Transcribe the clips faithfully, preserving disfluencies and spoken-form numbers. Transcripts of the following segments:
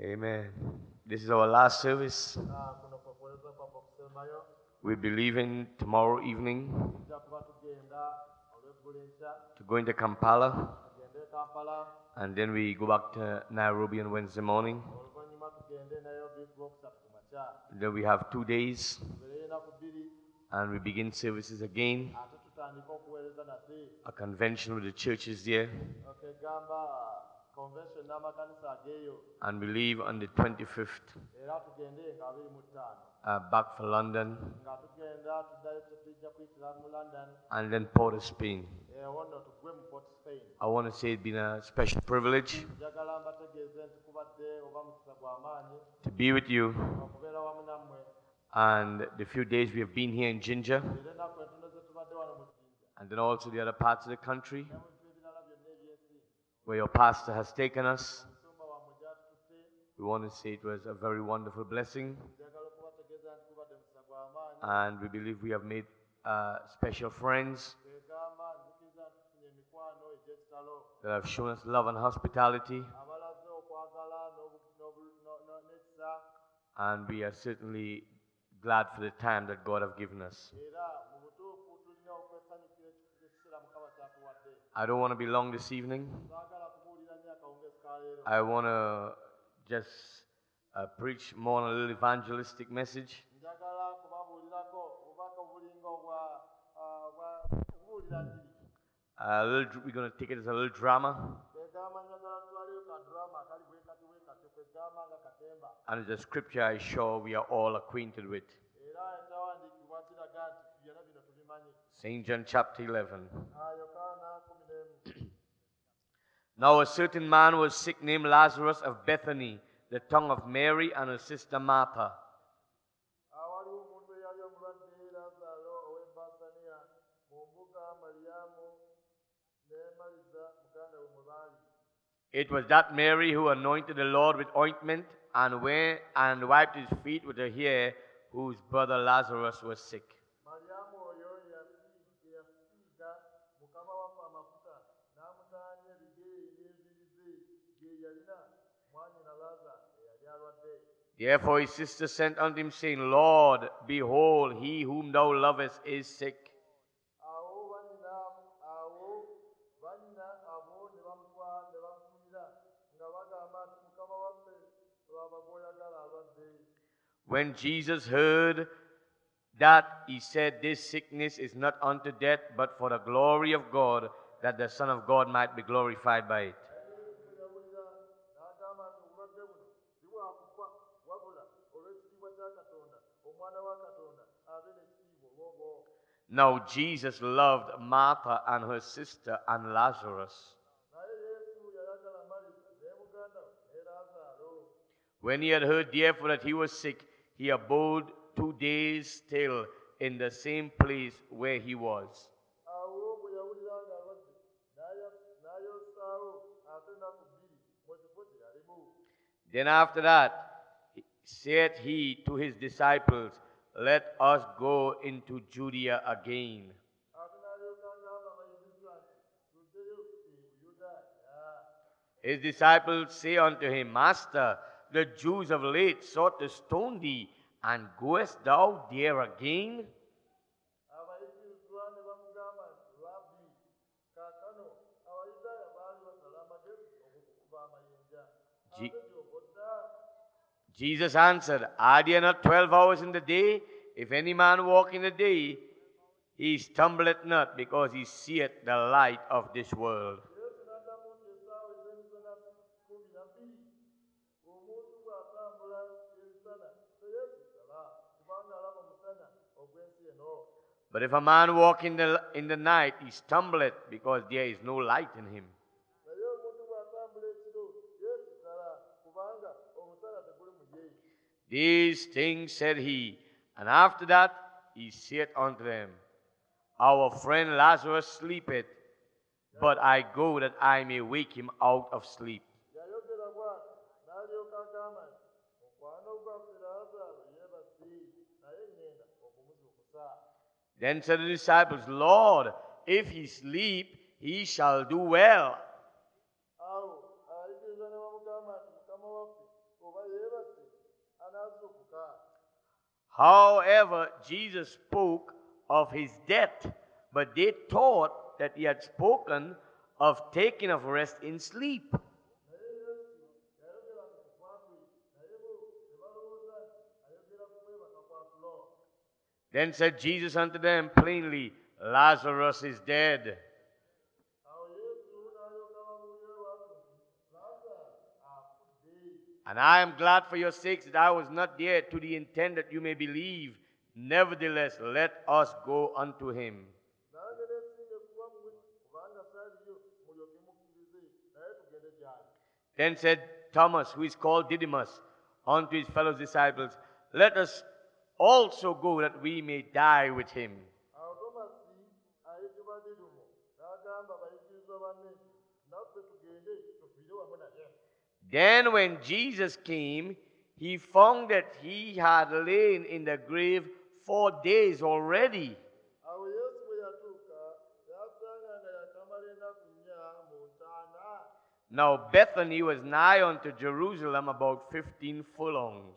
Amen. This is our last service. We'll be leaving tomorrow evening to go into Kampala, and then we go back to Nairobi on Wednesday morning. Then we have two days, and we begin services again. A convention with the churches there. And we leave on the twenty-fifth, uh, back for London, and then Port of Spain. I want to say it's been a special privilege to be with you, and the few days we have been here in Ginger, and then also the other parts of the country where your pastor has taken us. We want to say it was a very wonderful blessing, and we believe we have made uh, special friends that have shown us love and hospitality, and we are certainly glad for the time that God has given us. I don't want to be long this evening. I want to just uh, preach more on a little evangelistic message. A little, we're going to take it as a little drama. And it's a scripture I'm sure we are all acquainted with. Saint John chapter eleven. Now a certain man was sick named Lazarus of Bethany, the tongue of Mary and her sister Martha. It was that Mary who anointed the Lord with ointment and went and wiped his feet with her hair, whose brother Lazarus was sick. Therefore his sister sent unto him, saying, Lord, behold, he whom thou lovest is sick. When Jesus heard that, he said, This sickness is not unto death, but for the glory of God, that the Son of God might be glorified by it. Now Jesus loved Martha and her sister and Lazarus. When he had heard therefore that he was sick, he abode two days still in the same place where he was. Then after that said he to his disciples, Let us go into Judea again. His disciples say unto him, Master, the Jews of late sought to stone thee, and goest thou there again? Je- Jesus answered, Are there not twelve hours in the day? If any man walk in the day, he stumbleth not, because he seeth the light of this world. But if a man walk in the, in the night, he stumbleth, because there is no light in him. These things said he, and after that he said unto them, Our friend Lazarus sleepeth, but I go that I may wake him out of sleep. Then said the disciples, Lord, if he sleep, he shall do well. However, Jesus spoke of his death, but they thought that he had spoken of taking of rest in sleep. Then said Jesus unto them plainly, Lazarus is dead. And I am glad for your sakes that I was not there, to the intent that you may believe. Nevertheless, let us go unto him. Then said Thomas, who is called Didymus, unto his fellow disciples, Let us also go, that we may die with him. Then when Jesus came, he found that he had lain in the grave four days already. Now Bethany was nigh unto Jerusalem, about fifteen furlongs.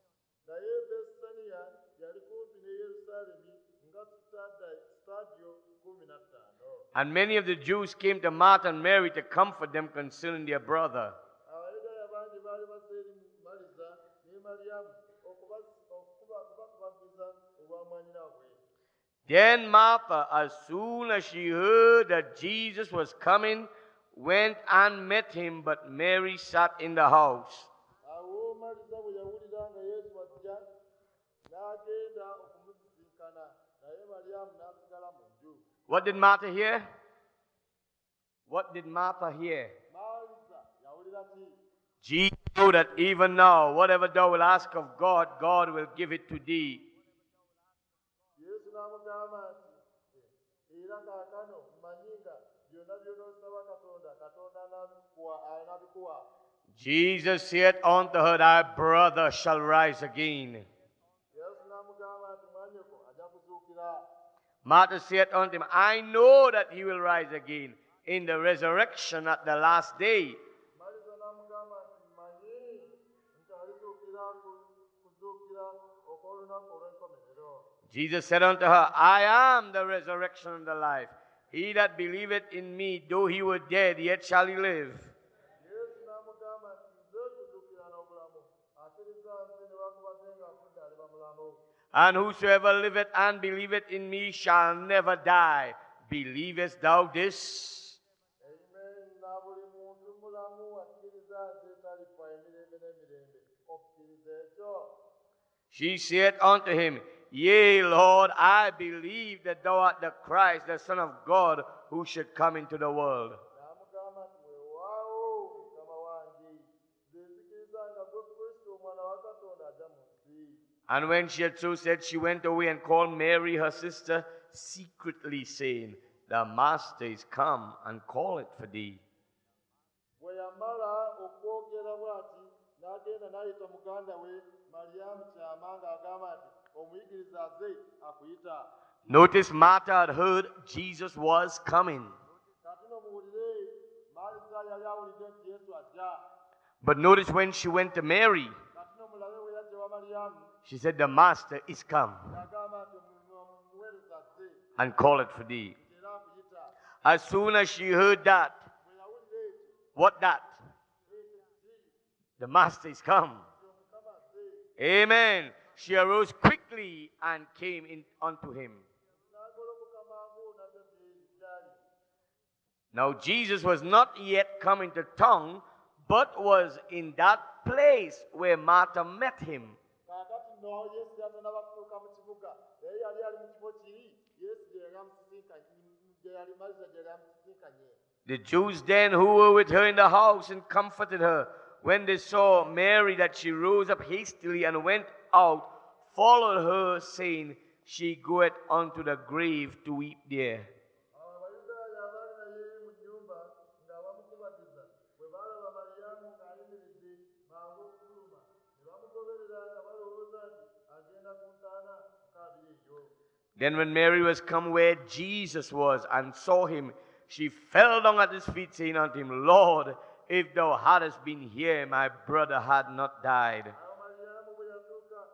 And many of the Jews came to Martha and Mary to comfort them concerning their brother. Then Martha, as soon as she heard that Jesus was coming, went and met him, but Mary sat in the house. What did Martha hear? What did Martha hear? Jesus knew that even now, whatever thou will ask of God, God will give it to thee. Jesus said unto her, Thy brother shall rise again. Martha said unto him, I know that he will rise again in the resurrection at the last day. Jesus said unto her, I am the resurrection and the life. He that believeth in me, though he were dead, yet shall he live. And whosoever liveth and believeth in me shall never die. Believest thou this? She said unto him, Yea, Lord, I believe that thou art the Christ, the Son of God, who should come into the world. And when she had so said, she went away and called Mary, her sister, secretly, saying, The Master is come and calleth for thee. Notice Martha had heard Jesus was coming. But notice when she went to Mary, she said, The Master is come and calleth for thee. As soon as she heard that, what that? The Master is come. Amen. She arose quickly and came in unto him. Now Jesus was not yet come into town, but was in that place where Martha met him. The Jews then who were with her in the house and comforted her, when they saw Mary, that she rose up hastily and went out, followed her, saying, She goeth unto the grave to weep there. Then when Mary was come where Jesus was, and saw him, she fell down at his feet, saying unto him, Lord, if thou hadst been here, my brother had not died.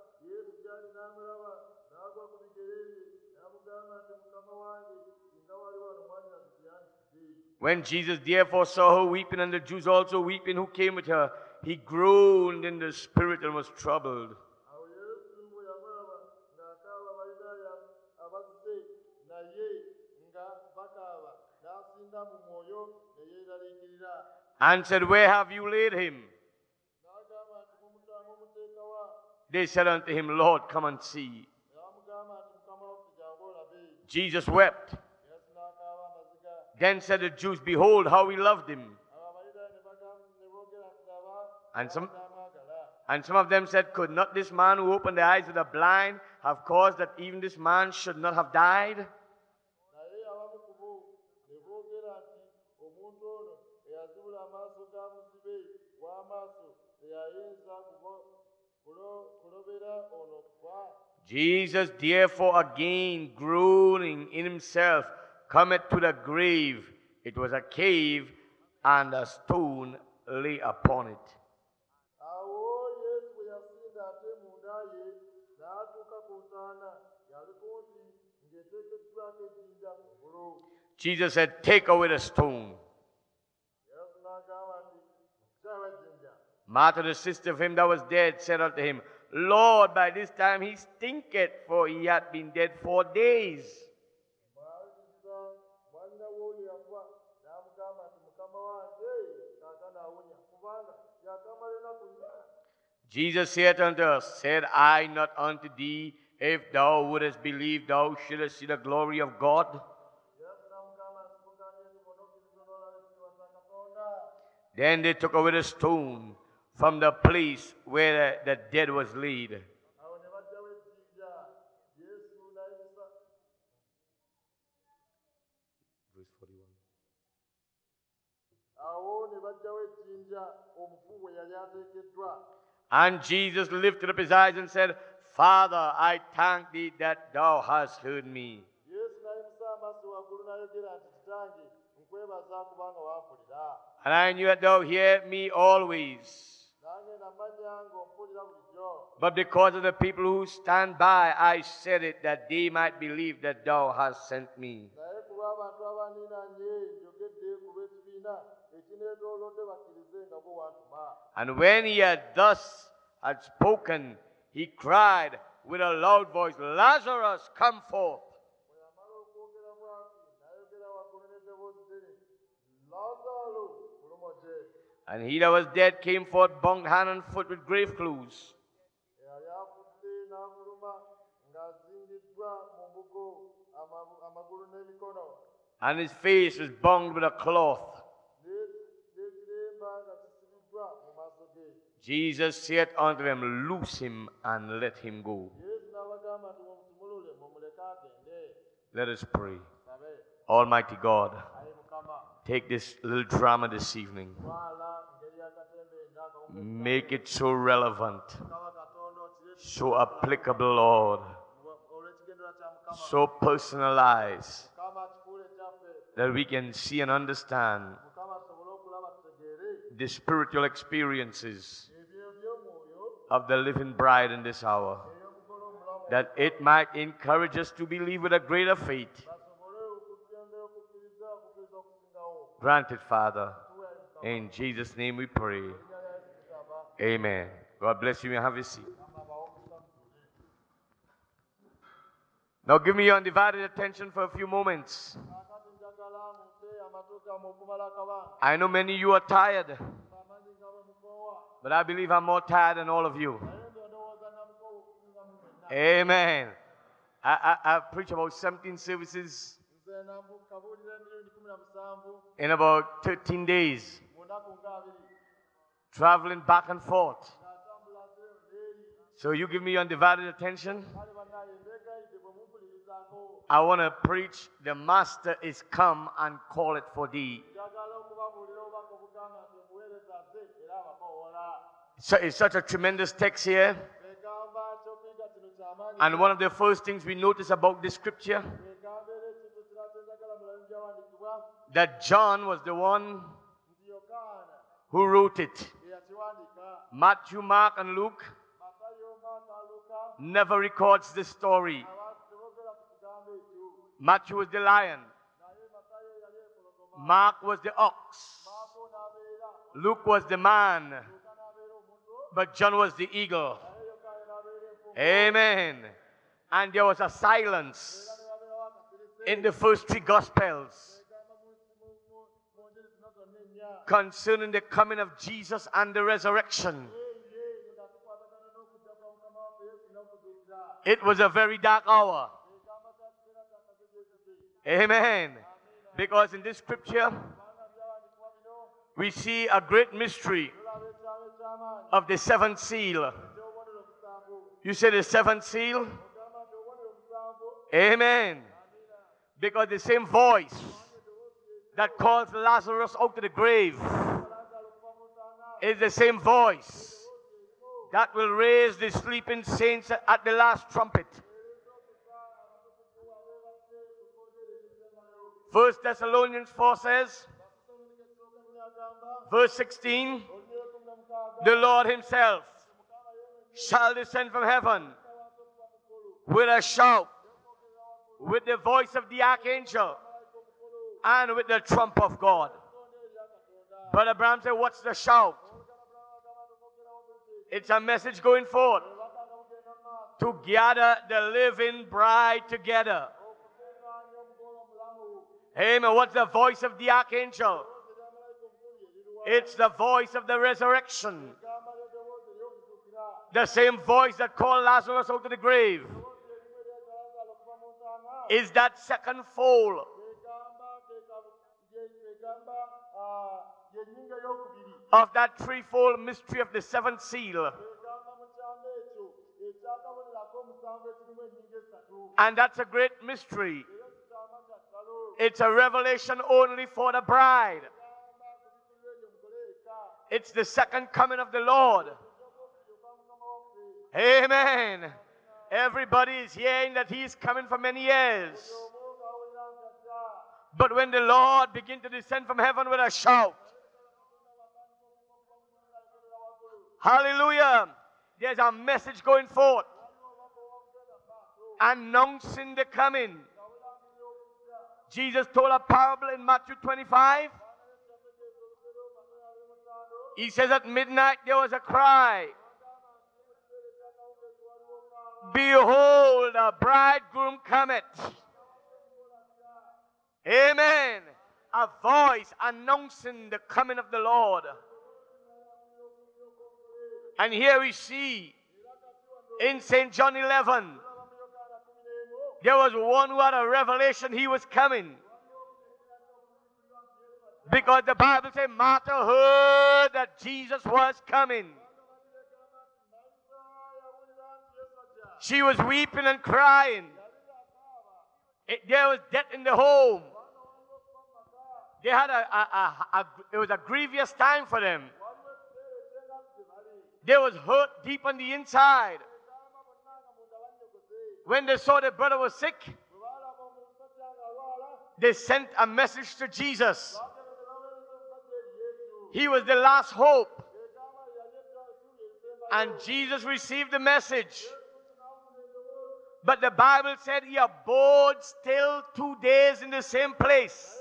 When Jesus therefore saw her weeping, and the Jews also weeping who came with her, he groaned in the spirit and was troubled. Awo Yesu bwe yamulaba ng'akaaba Abayudaaya abazze naye nga bakaaba n'asinda mu mwoyo ne yeeraliikirira. And said, Where have you laid him? N'agamba nti mumuta- mumuteeka wa? They said unto him, Lord, come and see. Ne bamugamba nti Mukama waffe jangu olabe. Jesus wept. Yesu n'akaaba amaziga. Then said the Jews, Behold, how we loved him. Awo Abayudaaya ne bagamba ne boogera nti laba And some, n'amwagala. and some of them said, Could not this man who opened the eyes of the blind have caused that even this man should not have died? Naye abamu ku bo ne boogera nti omuntu ono eyazibula amaaso ga muzibe w'amaaso teyayinza kubo- kulo- kulobera ono kufa. Jesus therefore again groaning in himself cometh to the grave. It was a cave, and a stone lay upon it. Awo Yesu bwe yasinda ate munda ye n'atuuka ku ntaana yali kumpi ng'eteekeddwako ejjinja kungulu. Jesus said, Take away the stone. Yesu n'agamba nti kyaba ejjinja. Martha, the sister of him that was dead, said unto him, Lord, by this time he stinketh, for he had been dead four days. Maliriza mwanna w'oyo yafa n'amugamba nti Mukama wange kaakano awunya kubanga yakamala ennaku nnya. Jesus saith unto her, Said I not unto thee, if thou wouldest believe, thou shouldest see the glory of God? Yesu n'amugamba nti mugambye nti bw'onokkiriza n'olaba ekitiibwa kya Katonda. Then they took away the stone from the place where the dead was laid. Awo ne baggyawo ejjinja. Yesu n'ayimusa. Awo ne baggyawo ejjinja omufu bwe yali ateekeddwa. And Jesus lifted up his eyes and said, Father, I thank thee that thou hast heard me. Yesu n'ayimusa amaaso waggulu n'ayogera nti Kitange nkwebaza kubanga wanfulira. And I knew that thou hear me always. Nange namanya ng'ompulira bulijjo. But because of the people who stand by, I said it, that they might believe that thou hast sent me. Naye ku lw'abantu abaniinanye njogedde ku lw'ekibiina ekineetoolodde bakkirize nga bwe wantuma. And when he had thus had spoken, he cried with a loud voice, Lazarus, come forth. Bwe yamala okwogera bw'ati n'ayogera waggulu n'eddoboozi ddene, Laazaalo mulumode. And he that was dead came forth, bound hand and foot with grave clothes. Eyali afudde n'amuluma ng'azingiddwa mu mbugo amabu- amagulu n'emikono And his face was bound with a cloth. ne- n'ekiremba nga kisibiddwa mu maaso ge. Jesus said unto them, Loose him and let him go. Yesu n'abagamba nti mumutumulule mumuleke agende. Let us pray. Sabe, Almighty God, ayi Mukama, take this little drama this evening. twala ngeri y'akatembe ng'akawuka Make it so relevant, Mukama Katonda okireke so applicable, Lord, olw'ekigendera kya Mukama. so personalized, Mukama kifuule kyaffe. that we can see and understand Mukama tusobole okulaba tutegeere the spiritual experiences ebyo by'omwoyo of the living bride in this hour, ey'okukola omulamu that it might encourage us to believe with a greater faith. basobole okugenda okukkiriza okukkiriza okusingawo. Grant it, Father. Tuwe Mukama. In Jesus' name we pray. Erinnya lya Yesu tusaba. Amen. God bless you and have a seat. Mukama abawe okusaba. Now give me your undivided attention for a few moments. Kaakati njagala mumpe amatu gammwe okumala akabanga. I know many of you are tired, Amanyi nga bwe mukoowa. but I believe I'm more tired than all of you. Naye nze ndowooza namukoowa okusinga mu mwenna. Amen. I, I, I've preached about seventeen services Nze nambu kabuulira emirundi kumi na musanvu in about thirteen days, mu nnaku ng'abiri. traveling back and forth. Ng'atambula ze n'eri. So you give me your undivided attention. Kale bannaaye mbeegayidde bwe mumpulirizaako. I want to preach, the Master is come and call it for thee. Njagala okubabuulira obubaka obugamba nti omuweereza azze era abakoowola. So it's such a tremendous text here. Egamba ky'okuyiga kino ky'amaanyi. And one of the first things we notice about this scripture, Egamba era ekintu kirala kye njagala mulamu gyawandiikibwa that John was the one nti Yokaana who wrote it. ye yakiwandiika. Matthew, Mark, and Luke Matayo, Maaka, Luka never records this story. abantu teboogera ku kigambo ekyo. Matthew was the lion. Naye Matayo yali empologoma. Mark was the ox. maako n'abeera Luke was the man. luuka n'abeera omuntu But John was the eagle. naye yokaana n'abeera empuku Amen. And there was a silence era ne wabeerawo akasirise in the first three Gospels egamba mu mu- mu- mu njiri zino zonna ennya concerning the coming of Jesus and the resurrection. ye nga tukwatagana n'okujja kwa mukama waffe yesu n'okuzuukira It was a very dark hour. egamba kya kiseera kya kagegezeze Amen. Because in this scripture, kubanga byawandikibwa bino we see a great mystery tulaba ekyalo eky'amaanyi of the seventh seal. eky'obubonero omusanvu You say the seventh seal? ogamba nti obubonero omusanvu Amen. Because the same voice that calls Lazarus out of the grave Lazaro okuva mu ntaana is the same voice that will raise the sleeping saints at the last trumpet. First Thessalonians four says, verse sixteen, the Lord himself shall descend from heaven with a shout, with the voice of the archangel, and with the trump of God. Brother Abraham said, what's the shout? It's a message going forth to gather the living bride together. Amen. What's the voice of the archangel? It's the voice of the resurrection. The same voice that called Lazarus out of the grave is that second foal of that threefold mystery of the seventh seal. And that's a great mystery. It's a revelation only for the bride. It's the second coming of the Lord. Amen. Everybody is hearing that he is coming for many years. But when the Lord begins to descend from heaven with a shout, hallelujah, there's a message going forth announcing the coming. Jesus told a parable in Matthew twenty-five. He says at midnight there was a cry, behold, a bridegroom cometh. Amen. A voice announcing the coming of the Lord. And here we see in Saint John eleven, there was one who had a revelation he was coming. Because the Bible says Martha heard that Jesus was coming. She was weeping and crying. It, there was death in the home. They had a, a, a, a, it was a grievous time for them. There was hurt deep on the inside. When they saw their brother was sick, they sent a message to Jesus. He was the last hope. And Jesus received the message. But the Bible said he abode still two days in the same place.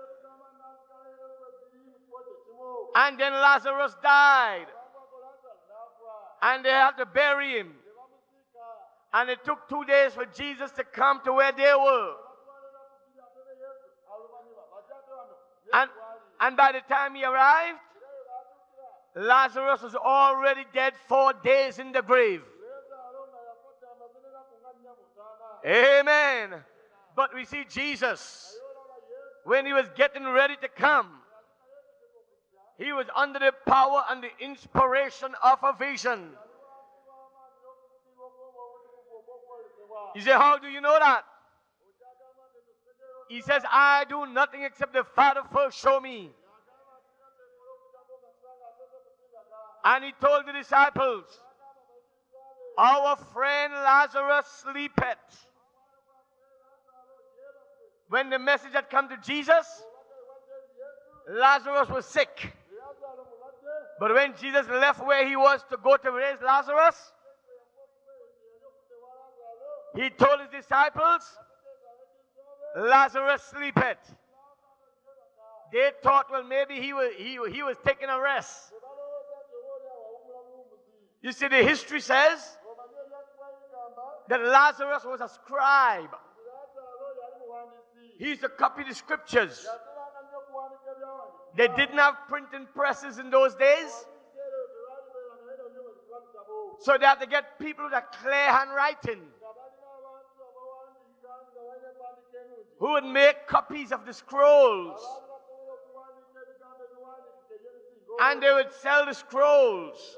And then Lazarus died. And they had to bury him. And it took two days for Jesus to come to where they were. And, and by the time he arrived, Lazarus was already dead four days in the grave. Amen. But we see Jesus, when he was getting ready to come, he was under the power and the inspiration of a vision. You say, how do you know that? He says, I do nothing except the Father first show me. And he told the disciples, our friend Lazarus sleepeth. When the message had come to Jesus, Lazarus was sick. But when Jesus left where he was to go to raise Lazarus, he told his disciples, Lazarus sleepeth. They thought, well, maybe he was, he, he was taking a rest. bwe balowooza nti obaolyawo awummulamu w'omuzimu. You see, the history says Omanyi ebyakubwa bigamba that Lazarus was a scribe. nti Laazaalo yali muwandiisi. He used to copy the scriptures. Yateranga nnyo okuwandiika ebyawandiikibwa. They didn't have printing presses in those days, Wali biseera ebyo tebaali beeranga naye nabyo bwe zikuba bitabo. so they had to get people with a clear handwriting Nga balina abantu abawandiika nga balina empandiika ennungi. who would make copies of the scrolls, Abaali basobola okuwandiika ebigambo ebiwandiikike eby'emisingo. and they would sell the scrolls.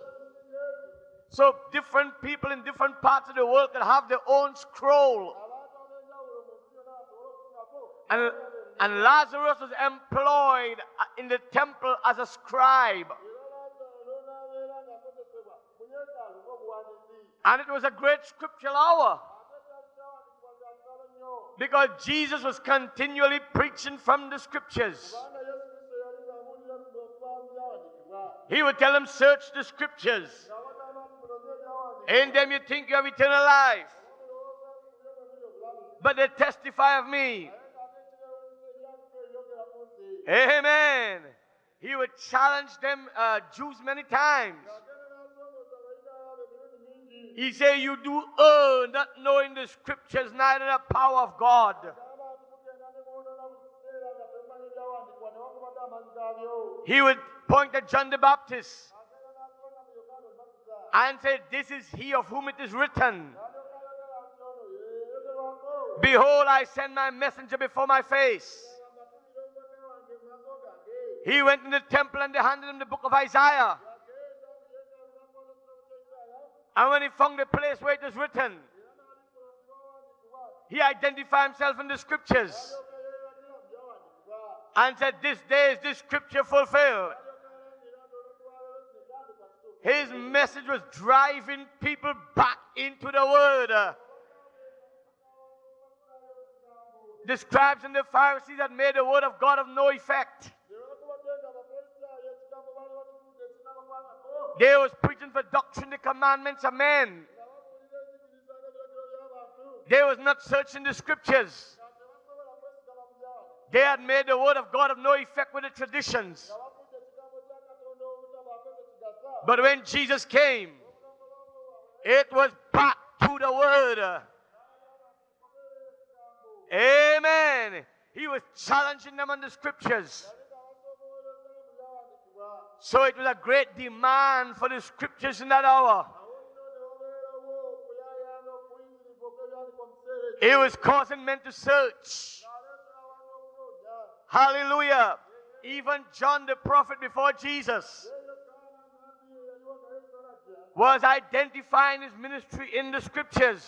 So different people in different parts of the world could have their own scroll. Abantu ab'enjawulo mu nsi yonna basobole okufunako. And, and Lazarus was employed in the temple as a scribe. Era Laazaalo n'abeera ng'akozesebwa mu yeekaalu ng'obuwandiisi. And it was a great scriptural hour Ate kyali kyawandiikibwa bya nsalo nnyo. because Jesus was continually preaching from the scriptures. Kubanga Yesu Kristo yali ng'abuulira okuva mu byawandiikibwa. He would tell them, search the scriptures. Ng'abagamba nti munonye ebyawandiikibwa. In them you think you have eternal life, Mulowooza nti mu byo mwe muli obulamu. but they testify of me. Naye ng'ateekirewuliza ebyandiko ebyogera ku nsi. Amen. He would challenge them, uh, Jews, many times. Ng'agenda n'asomooza Abayudaaya be emirundi mingi. He said, you do err, not knowing the scriptures, neither the power of God. Agamba nti mugenda ne mwonoona buli kiseera nga temumanyi ebyawandiikibwa newankubadde amaanyi gaabyo. He would point at John the Baptist Agenda n'asonga mu Yokaana Omubatiza. and say, this is he of whom it is written, N'alyoka ayogera nti ono ye yayogerwako. behold, I send my messenger before my face. Nga tumira omubaka wange mu maaso gange. He went in the temple and they handed him the book of Isaiah. Yagenda mu yeekaalu n'akwata ekitabo kya Isaaya. And when he found the place where it was written, Era n'alikola mu byawandiikibwa. he identified himself in the scriptures N'alyoka yeeragira mu byawandiikibwa. and said, this day is this scripture fulfilled. N'alyoka alangira nti olw'olwaleero kino kyandikwa kituufu. His message was driving people back into the word. The scribes and the Pharisees had made the word of God of no effect. Newankubadde nga Abafalisaayo ekigambo baali bakitudde ekinnabakwatako. They was preaching for doctrine, the commandments of men. Nga babuulira enzikiriza n'ebiragiro by'abantu. They was not searching the scriptures. Nga tebasobola kwesigama mu byawandiikibwa. They had made the word of God of no effect with the traditions. Nga bafudde ekigambo kya Katonda obutabaako kye kigasa. But when Jesus came, it was back to the word. Amen. He was challenging them on the scriptures. So it was a great demand for the scriptures in that hour. It was causing men to search. Hallelujah. Even John the prophet before Jesus was identifying his ministry in the scriptures.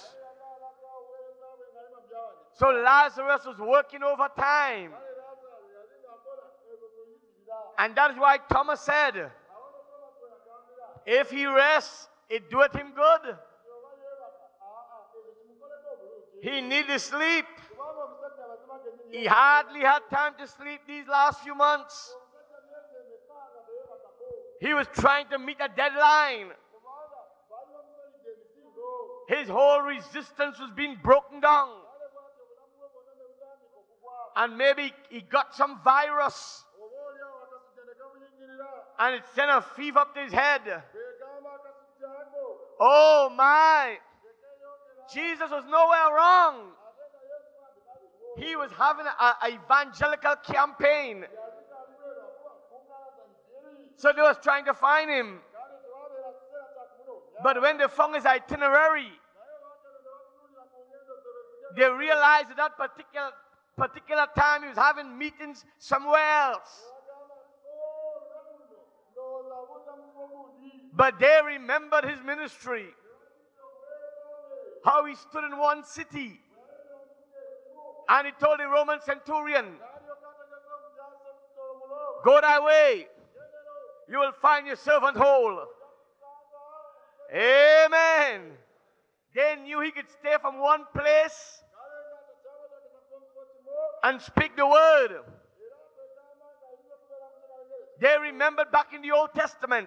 So Lazarus was working overtime. And that is why Thomas said, if he rests, it doeth him good. He needed sleep. He hardly had time to sleep these last few months. He was trying to meet a deadline. His whole resistance was being broken down. And maybe he got some virus and it sent a fever up to his head. Oh my! Jesus was nowhere wrong. He was having an evangelical campaign. So they was trying to find him. But when they found his itinerary, they realized at that particular particular time he was having meetings somewhere else. But they remembered his ministry. How he stood in one city and he told the Roman centurion, go thy way, you will find your servant whole. Amen. They knew he could stay from one place and speak the word. They remembered back in the Old Testament,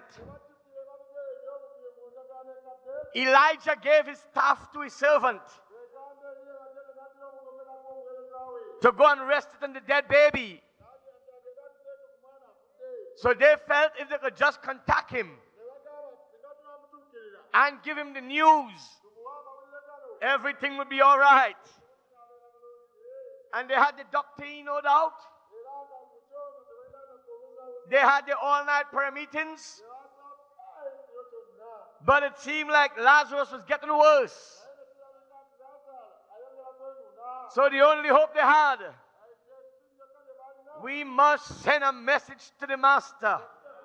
Elijah gave his staff to his servant to go and rest it on the dead baby. So they felt if they could just contact him ne bagamba singa tunamutuukirira and give him the news, tumuwa amawulire gano everything would be all right. And they had the doctor, no doubt. era nga mu kyono tebalina kubuzabuza They had the all-night prayer meetings. tebasaayo ekiro kyonna But it seemed like Lazarus was getting worse. naye ne kirabika nti laazaalo ayongera kwenuna So the only hope they had, ekisinjeka kye baalina we must send a message to the master.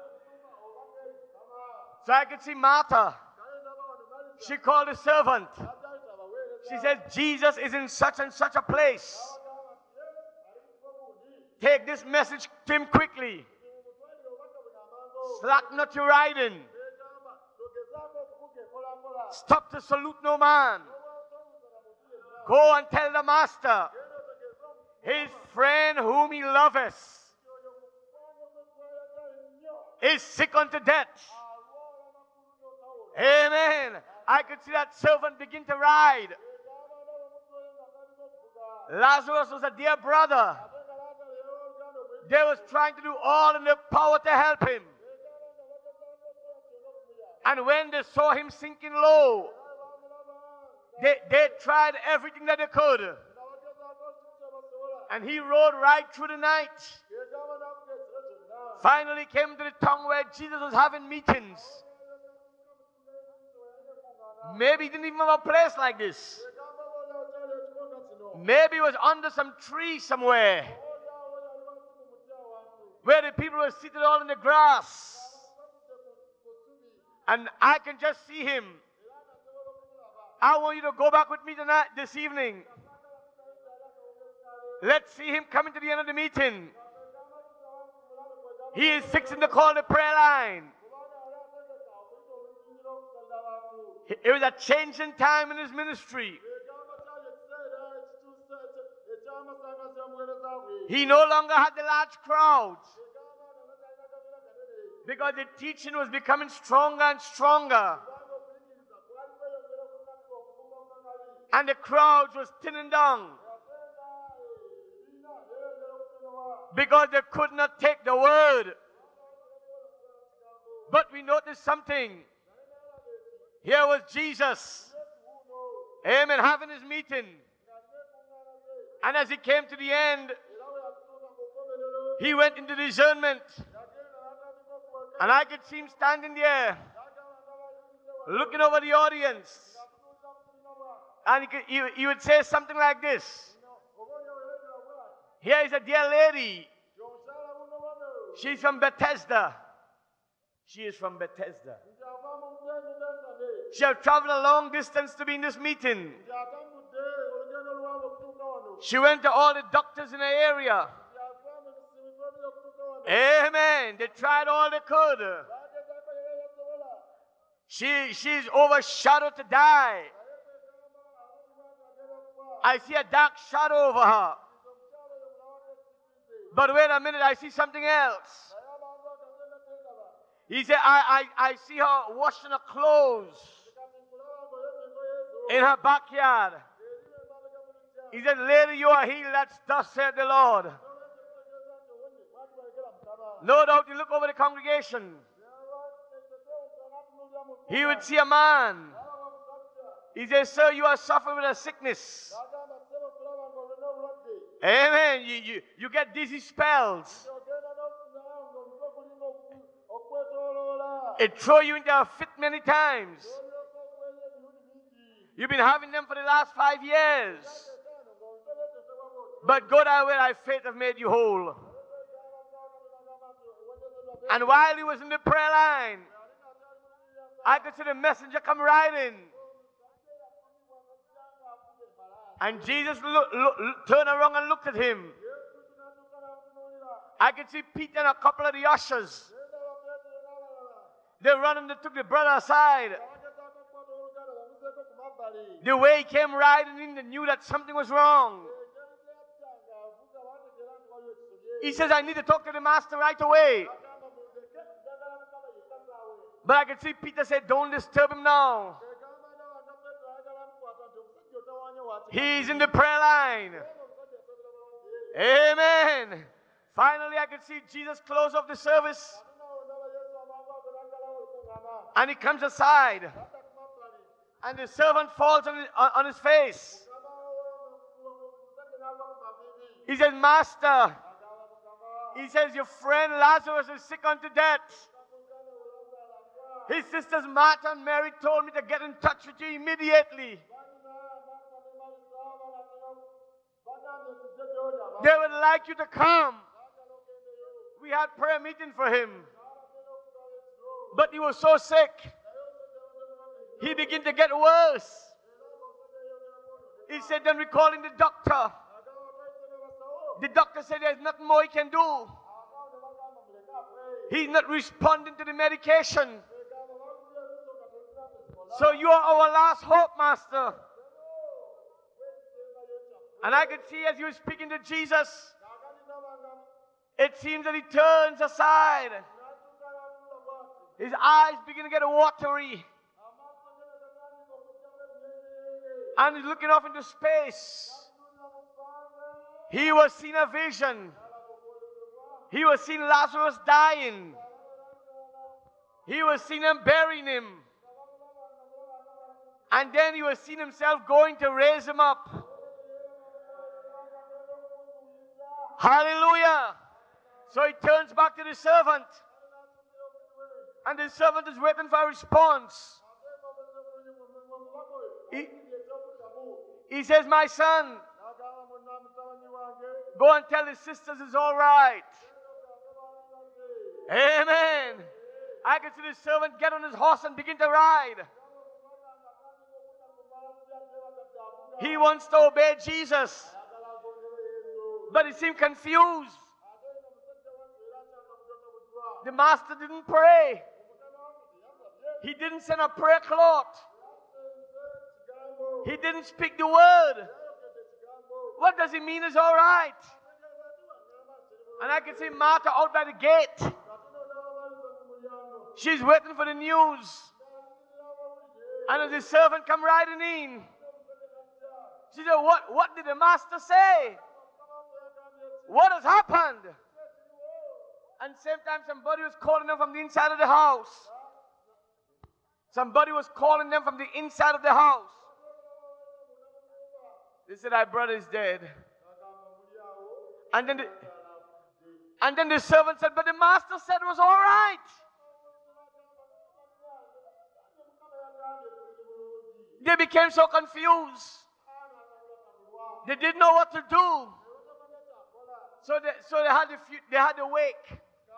kama So I could see Martha. kale ndaba wano maliza She called the servant. n'addaayita abaweereza She said, Jesus is in such and such a place. n'abagamba nti yesu ali mu kifo gundi Take this message to him quickly. mutwalire obubaka buno amangu Slacken not your riding. n'egamba togezaako okuvuga empolampola Stop to salute no man. n'obwatobuzana muntu yenna Go and tell the master, genda otegeeza omuntu his friend whom he loveth oyo mukwano gwe gwayagala ennyo is sick unto death. alwala makulu n'otawula Amen. I could see that servant begin to ride. egamba ndaba omuntu oyo nga kalina okuvuga Lazarus was a dear brother. ate nga laazalo yali oluganda obwe They was trying to do all in their power to help him. egamba nga bagezaako okukola kyonna okumuyamba And when they saw him sinking low, naye baamulaba nga they, they tried everything that they could. nga bagezaako kimu kye basobola And he rode right through the night. egamba n'avuga ekiro kyonna Finally came to the town where Jesus was having meetings. Maybe he didn't even have a place like this. egamba boolyawo kyali ekifo nga kino Maybe he was under some tree somewhere oolyawo yali wansi ku muti awantu where the people were seated all in the grass. batudde ku ku ssubi And I can just see him. era nga nsobola okumulaba I want you to go back with me tonight, this evening. Let's see him coming to the end of the meeting. He is fixing to call the prayer line. It was a change in time in his ministry. He no longer had the large crowds because the teaching was becoming stronger and stronger. And the crowds was thinning down because they could not take the word. But we noticed something. Here was Jesus, amen, having his meeting. And as he came to the end, he went into discernment. And I could see him standing there, looking over the audience. And he, could, he, he would say something like this. Here is a dear lady. She's from Bethesda. She is from Bethesda. She has traveled a long distance to be in this meeting. She went to all the doctors in the area. Amen. They tried all they could. She, she's overshadowed to die. I see a dark shadow over her. But wait a minute, I see something else. He said, I, I, I see her washing her clothes in her backyard. He said, lady, you are healed. That's thus said the Lord. No doubt you look over the congregation. He would see a man. He says, sir, you are suffering with a sickness. Amen. You, you, you get dizzy spells. It throws you into a fit many times. You've been having them for the last five years. But God, I will, I faith have made you whole. And while he was in the prayer line, I could see the messenger come riding. And Jesus look, look, turned around and looked at him. I could see Peter and a couple of the ushers. They ran and they took the brother aside. The way he came riding in, they knew that something was wrong. He says, I need to talk to the master right away. But I could see Peter say, don't disturb him now. He's in the prayer line. Amen. Finally, I could see Jesus close off the service, ate nawo ndaba yesu amangu ago n'aggalawo olukuŋŋaana and he comes aside, n'adda ku mabbali and the servant falls on, on, on his face. omusajja n'agwa ku maviivi He says, Master, agamba mukama he says, your friend Lazarus is sick unto death. muganda we Laazaalo afa His sisters Martha and Mary told me to get in touch with you immediately. banna Marta ne Marisa balatera bagambye tujje gy'oli aba They would like you to come. baagala ogendeyo We had prayer meeting for him, n'abatera okusaba ekiro but he was so sick. naye omusajja abadde mulwadde nnyo He began to get worse. era ng'omusajja yeeyongerako He said, then we called in the doctor. agamba twayise ne basawo The doctor said there's nothing more he can do. abawo ne bagamba muleke afeeyo He's not responding to the medication. egamba bagulya ebiso nga tezira tezikola So you are our last hope, Master. And I could see as he was speaking to Jesus, it seems that he turns aside. His eyes begin to get watery. And he's looking off into space. He was seeing a vision. He was seeing Lazarus dying. He was seeing them burying him. And then he was seeing himself going to raise him up. Hallelujah. So he turns back to the servant. And the servant is waiting for a response. He, he says, my son, go and tell his sisters it's all right. Amen. I can see the servant get on his horse and begin to ride. He wants to obey Jesus, but he seemed confused. The master didn't pray. He didn't send a prayer cloth. He didn't speak the word. What does he mean is all right? And I can see Martha out by the gate. She's waiting for the news. And as the servant come riding in, she said, what, what did the master say? What has happened? And same time somebody was calling them from the inside of the house. Somebody was calling them from the inside of the house. They said, our brother is dead. And then the, and then the servant said, but the master said it was all right. They became so confused. They didn't know what to do. So they, so they had to, they had to wake.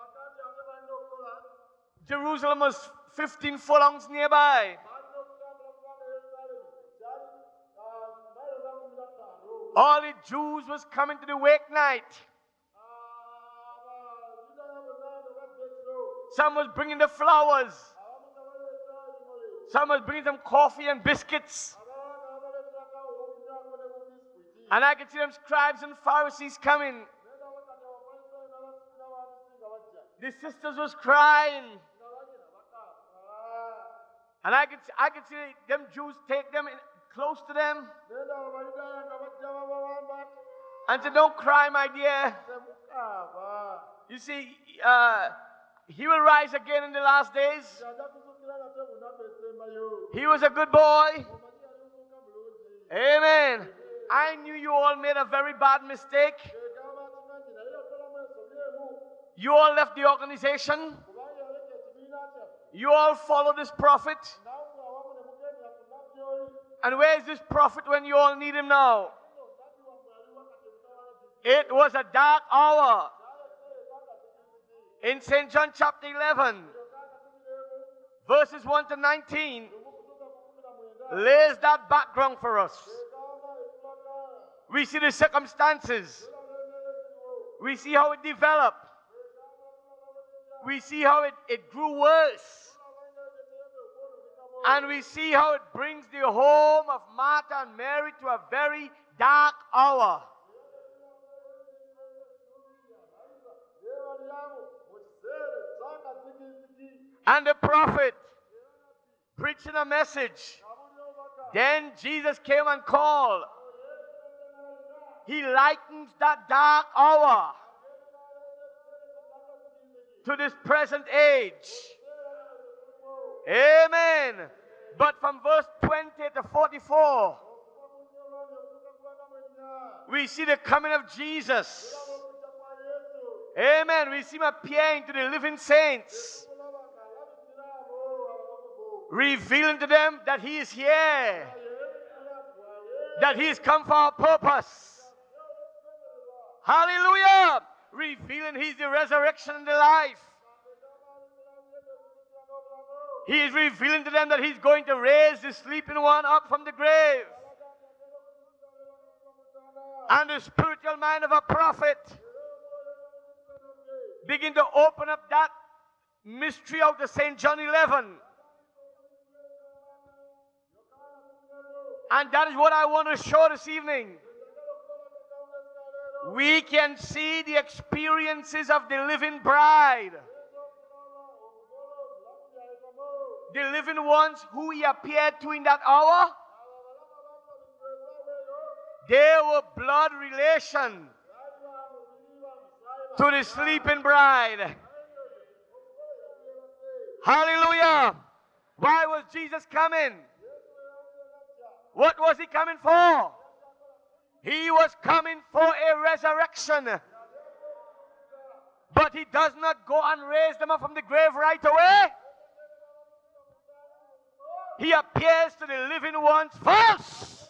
Jerusalem was fifteen furlongs nearby. All the Jews was coming to the wake night. Some was bringing the flowers. Some was bringing some coffee and biscuits. And I could see them scribes and Pharisees coming. The sisters was crying. And I could, I could see them Jews take them in, close to them and say, don't cry, my dear. You see, uh, he will rise again in the last days. He was a good boy. Amen. I knew you all made a very bad mistake. You all left the organization. You all followed this prophet. And where is this prophet when you all need him now? It was a dark hour. In Saint John chapter eleven, verses one to nineteen, lays that background for us. We see the circumstances. We see how it developed. We see how it, it grew worse. And we see how it brings the home of Martha and Mary to a very dark hour. And the prophet preaching a message. Then Jesus came and called. He lightens that dark hour. to this present age. Amen. But from verse twenty to forty-four, we see the coming of Jesus. Amen. We see him appearing to the living saints, revealing to them that he is here, that he has come for our purpose. Hallelujah. Revealing he's the resurrection and the life. He is revealing to them that he's going to raise the sleeping one up from the grave. And the spiritual mind of a prophet begin to open up that mystery out of Saint John eleven. And that is what I want to show this evening. We can see the experiences of the living bride. The living ones who he appeared to in that hour, they were blood relation to the sleeping bride. Hallelujah. Why was Jesus coming? What was he coming for? He was coming for a resurrection. But he does not go and raise them up from the grave right away. He appears to the living ones first.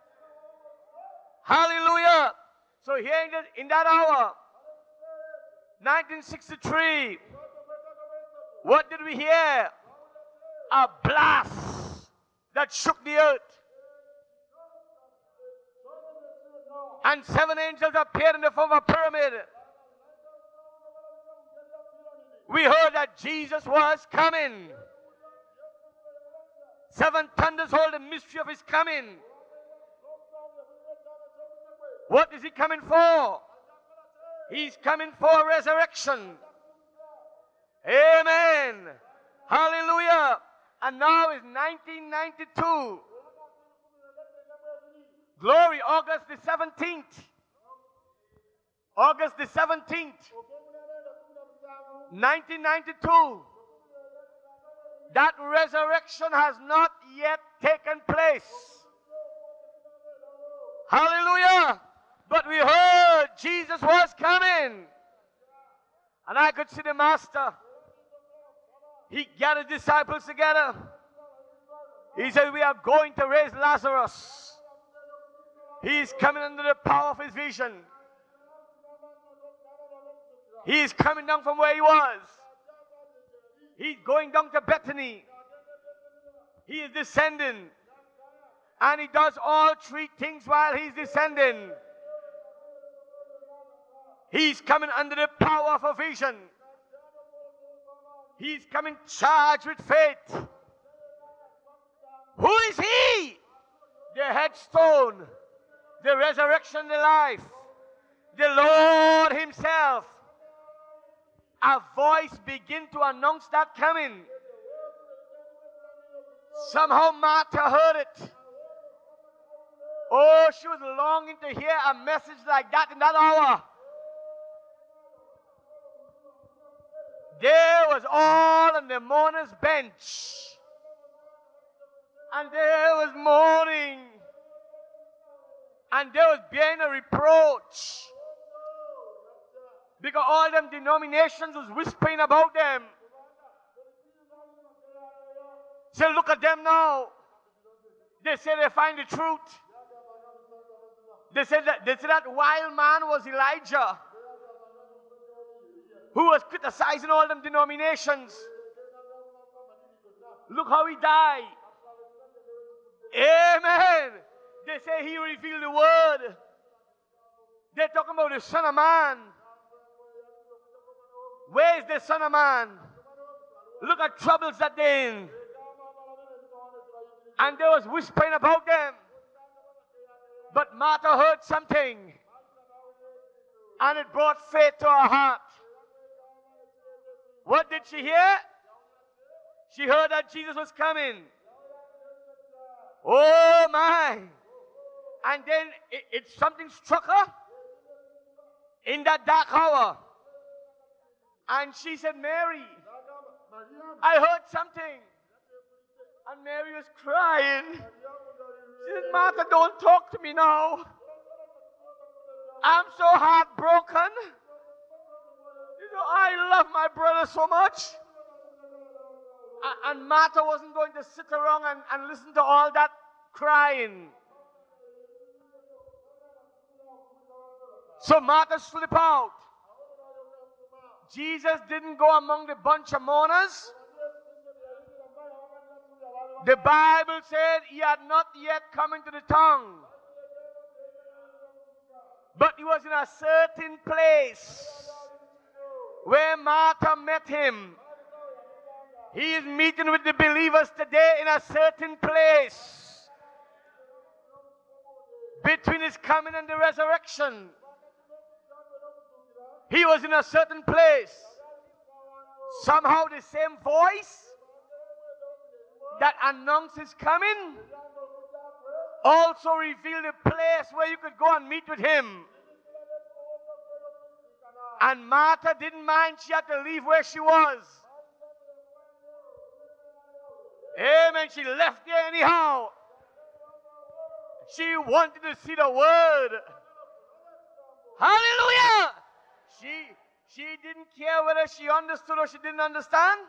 Hallelujah. So here in, the, in that hour, nineteen sixty-three, what did we hear? A blast that shook the earth. And seven angels appeared in the form of a pyramid. We heard that Jesus was coming. Seven thunders hold the mystery of his coming. What is he coming for? He's coming for a resurrection. Amen. Hallelujah. And now is nineteen ninety-two. Glory, August the seventeenth. August the seventeenth. nineteen ninety-two. That resurrection has not yet taken place. Hallelujah. But we heard Jesus was coming. And I could see the master. He gathered disciples together. He said, we are going to raise Lazarus. He is coming under the power of his vision. He is coming down from where he was. He's going down to Bethany. He is descending. And he does all three things while he's descending. He's coming under the power of a vision. He's coming charged with faith. Who is he? The headstone, the resurrection, the life, the Lord himself. A voice began to announce that coming. Somehow Martha heard it. Oh, she was longing to hear a message like that in that hour. There was all on the mourner's bench. And there was mourning. And there was being a reproach. Because all them denominations was whispering about them. Say, look at them now. They say they find the truth. They said that, they said that wild man was Elijah, who was criticizing all them denominations. Look how he died. Amen. They say he revealed the word. They're talking about the Son of Man. Where is the Son of Man? Look at troubles that they're in. And there was whispering about them. But Martha heard something. And it brought faith to her heart. What did she hear? She heard that Jesus was coming. Oh my. And then it, it something struck her in that dark hour. And she said, Mary, n'agamba Maliyamu I heard something. And Mary was crying. She said, Martha, don't talk to me now. I'm so heartbroken. You know, I love my brother so much. A- And Martha wasn't going to sit around and, and listen to all that crying. So Martha slipped out. Jesus didn't go among the bunch of mourners. The Bible said he had not yet come into the tongue. But he was in a certain place where Martha met him. He is meeting with the believers today in a certain place between his coming and the resurrection. He was in a certain place. Somehow the same voice that announced his coming also revealed a place where you could go and meet with him. And Martha didn't mind. She had to leave where she was. Amen. She left there anyhow. She wanted to see the word. Hallelujah. She, she didn't care whether she understood or she didn't understand.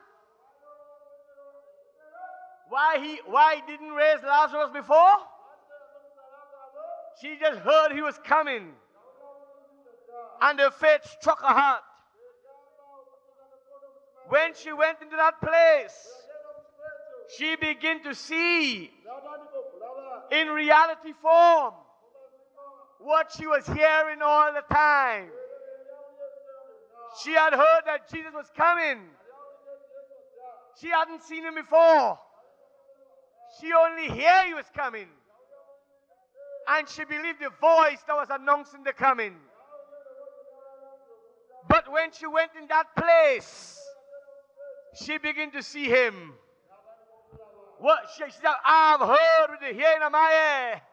Why he, why he didn't raise Lazarus before? She just heard he was coming. And the faith struck her heart. When she went into that place, she began to see in reality form what she was hearing all the time. She had heard that Jesus was coming. She hadn't seen him before. She only heard he was coming. And she believed the voice that was announcing the coming. But when she went in that place, she began to see him. What she, she said, I've heard with the hearing of my ear.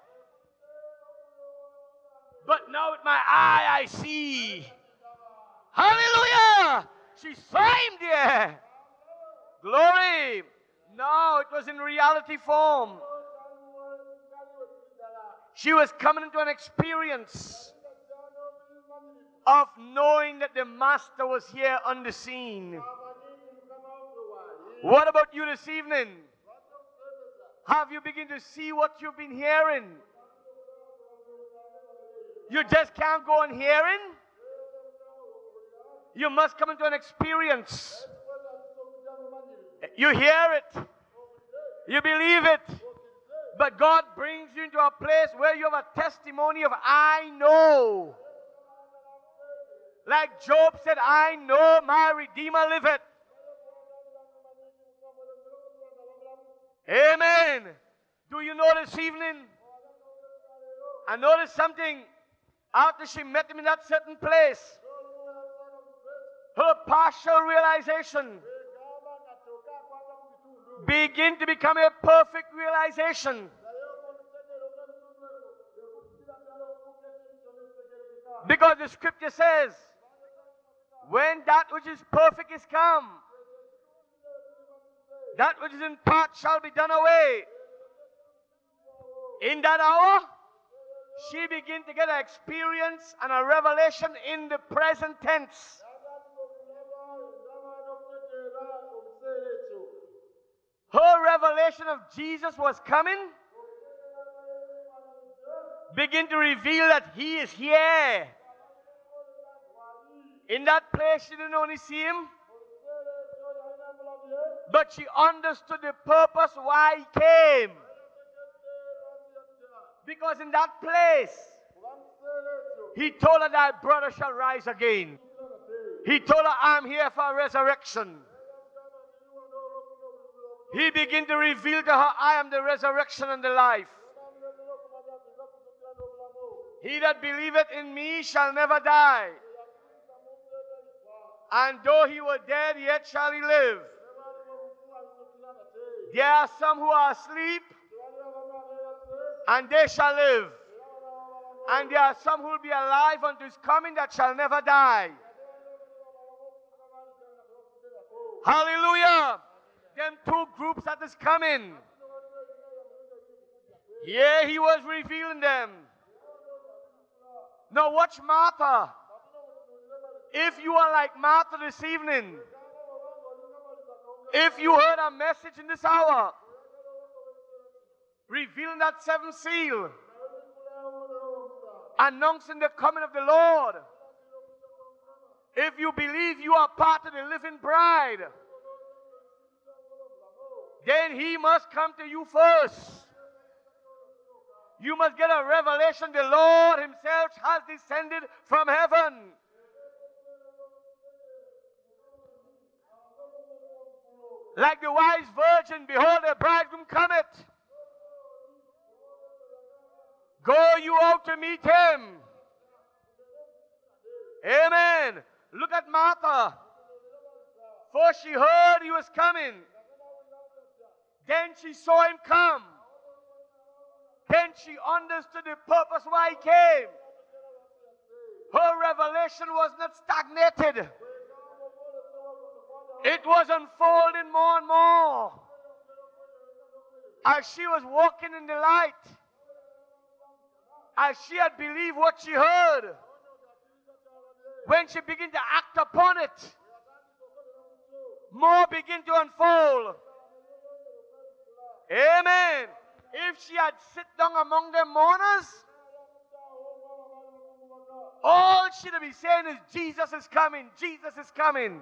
But now with my eye I see. Hallelujah! She saw him there. Glory. No, it was in reality form. She was coming into an experience of knowing that the Master was here on the scene. What about you this evening? Have you begun to see what you've been hearing? You just can't go on hearing. You must come into an experience. You hear it. You believe it. But God brings you into a place where you have a testimony of I know. Like Job said, I know my Redeemer liveth. Amen. Do you know this evening? I noticed something after she met him in that certain place. Her partial realization begin to become a perfect realization. Because the scripture says, when that which is perfect is come, that which is in part shall be done away. In that hour, she began to get an experience and a revelation in the present tense. Her revelation of Jesus was coming. Begin to reveal that he is here. In that place, she didn't only see him, but she understood the purpose why he came. Because in that place, he told her that brother shall rise again. He told her, I'm here for a resurrection. He began to reveal to her, I am the resurrection and the life. He that believeth in me shall never die. And though he were dead, yet shall he live. There are some who are asleep, and they shall live. And there are some who will be alive unto his coming that shall never die. Hallelujah. Them two groups that is coming. Yeah, he was revealing them. Now watch Martha. If you are like Martha this evening, if you heard a message in this hour, revealing that seventh seal, announcing the coming of the Lord, if you believe you are part of the living bride, then he must come to you first. You must get a revelation the Lord himself has descended from heaven. Like the wise virgin, behold, the bridegroom cometh. Go you out to meet him. Amen. Look at Martha. First she heard he was coming. Then she saw him come. Then she understood the purpose why he came. Her revelation was not stagnated. It was unfolding more and more. As she was walking in the light, as she had believed what she heard, when she began to act upon it, more began to unfold. Amen. If she had sit down among the mourners, all she'd be saying is, Jesus is coming, Jesus is coming.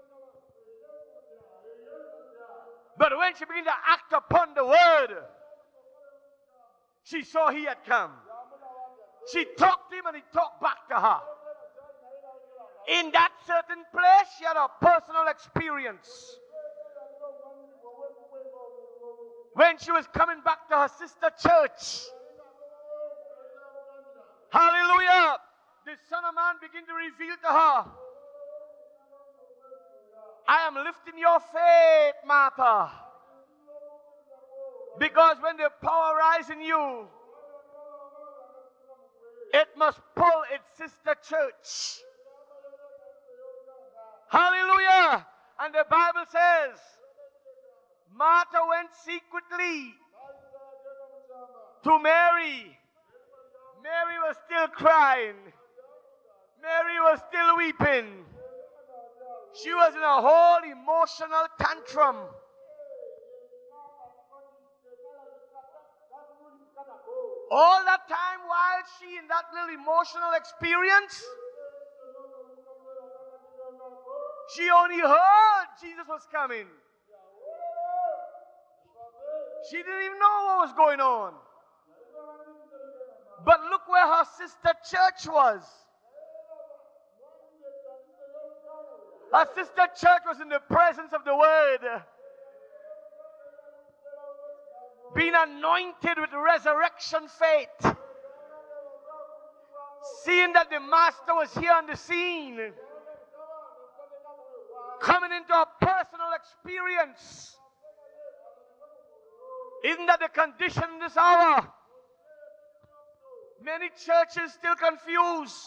But when she began to act upon the word, she saw he had come. She talked to him and he talked back to her. In that certain place, she had a personal experience. When she was coming back to her sister church, hallelujah, the Son of Man began to reveal to her, I am lifting your faith, Martha. Because when the power rises in you, it must pull its sister church. Hallelujah. And the Bible says, Martha went secretly to Mary. Mary was still crying. Mary was still weeping. She was in a whole emotional tantrum. All that time while she in that little emotional experience, she only heard Jesus was coming. She didn't even know what was going on. But look where her sister church was. Her sister church was in the presence of the Word, being anointed with resurrection faith, seeing that the Master was here on the scene, coming into a personal experience. Isn't that the condition in this hour? Many churches still confused.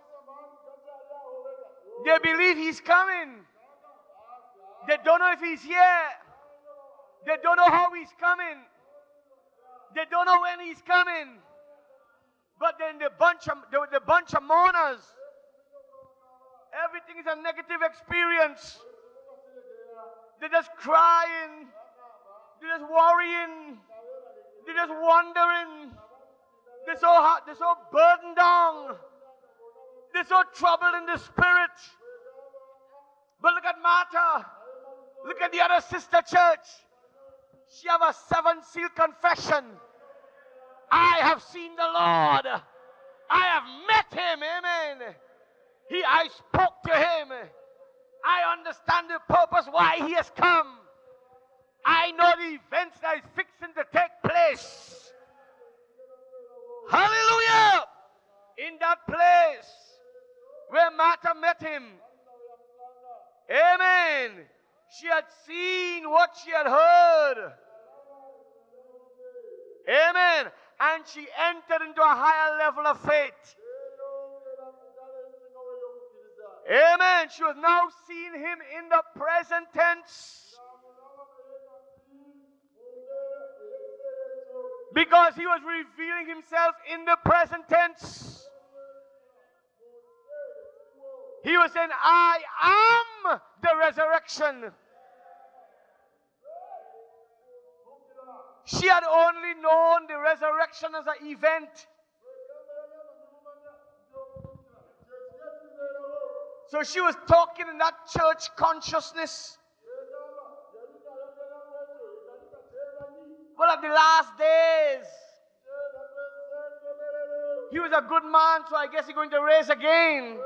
They believe he's coming. They don't know if he's here. They don't know how he's coming. They don't know when he's coming. But then the bunch of the, the bunch of mourners, everything is a negative experience. They're just crying. They're just worrying. They're just wondering. They're so hot, they're so burdened down. They're so troubled in the spirit. But look at Martha. Look at the other sister church. She have a seven seal confession. I have seen the Lord. I have met him. Amen. He, I spoke to him. I understand the purpose why he has come. I know the events that is fixing to take place. Hallelujah. In that place where Martha met him. Amen. She had seen what she had heard. Amen. And she entered into a higher level of faith. Amen. She was now seeing him in the present tense. Because he was revealing himself in the present tense. He was saying, I am the resurrection. She had only known the resurrection as an event. So she was talking in that church consciousness. But at the last days, he was a good man, so I guess he's going to raise again.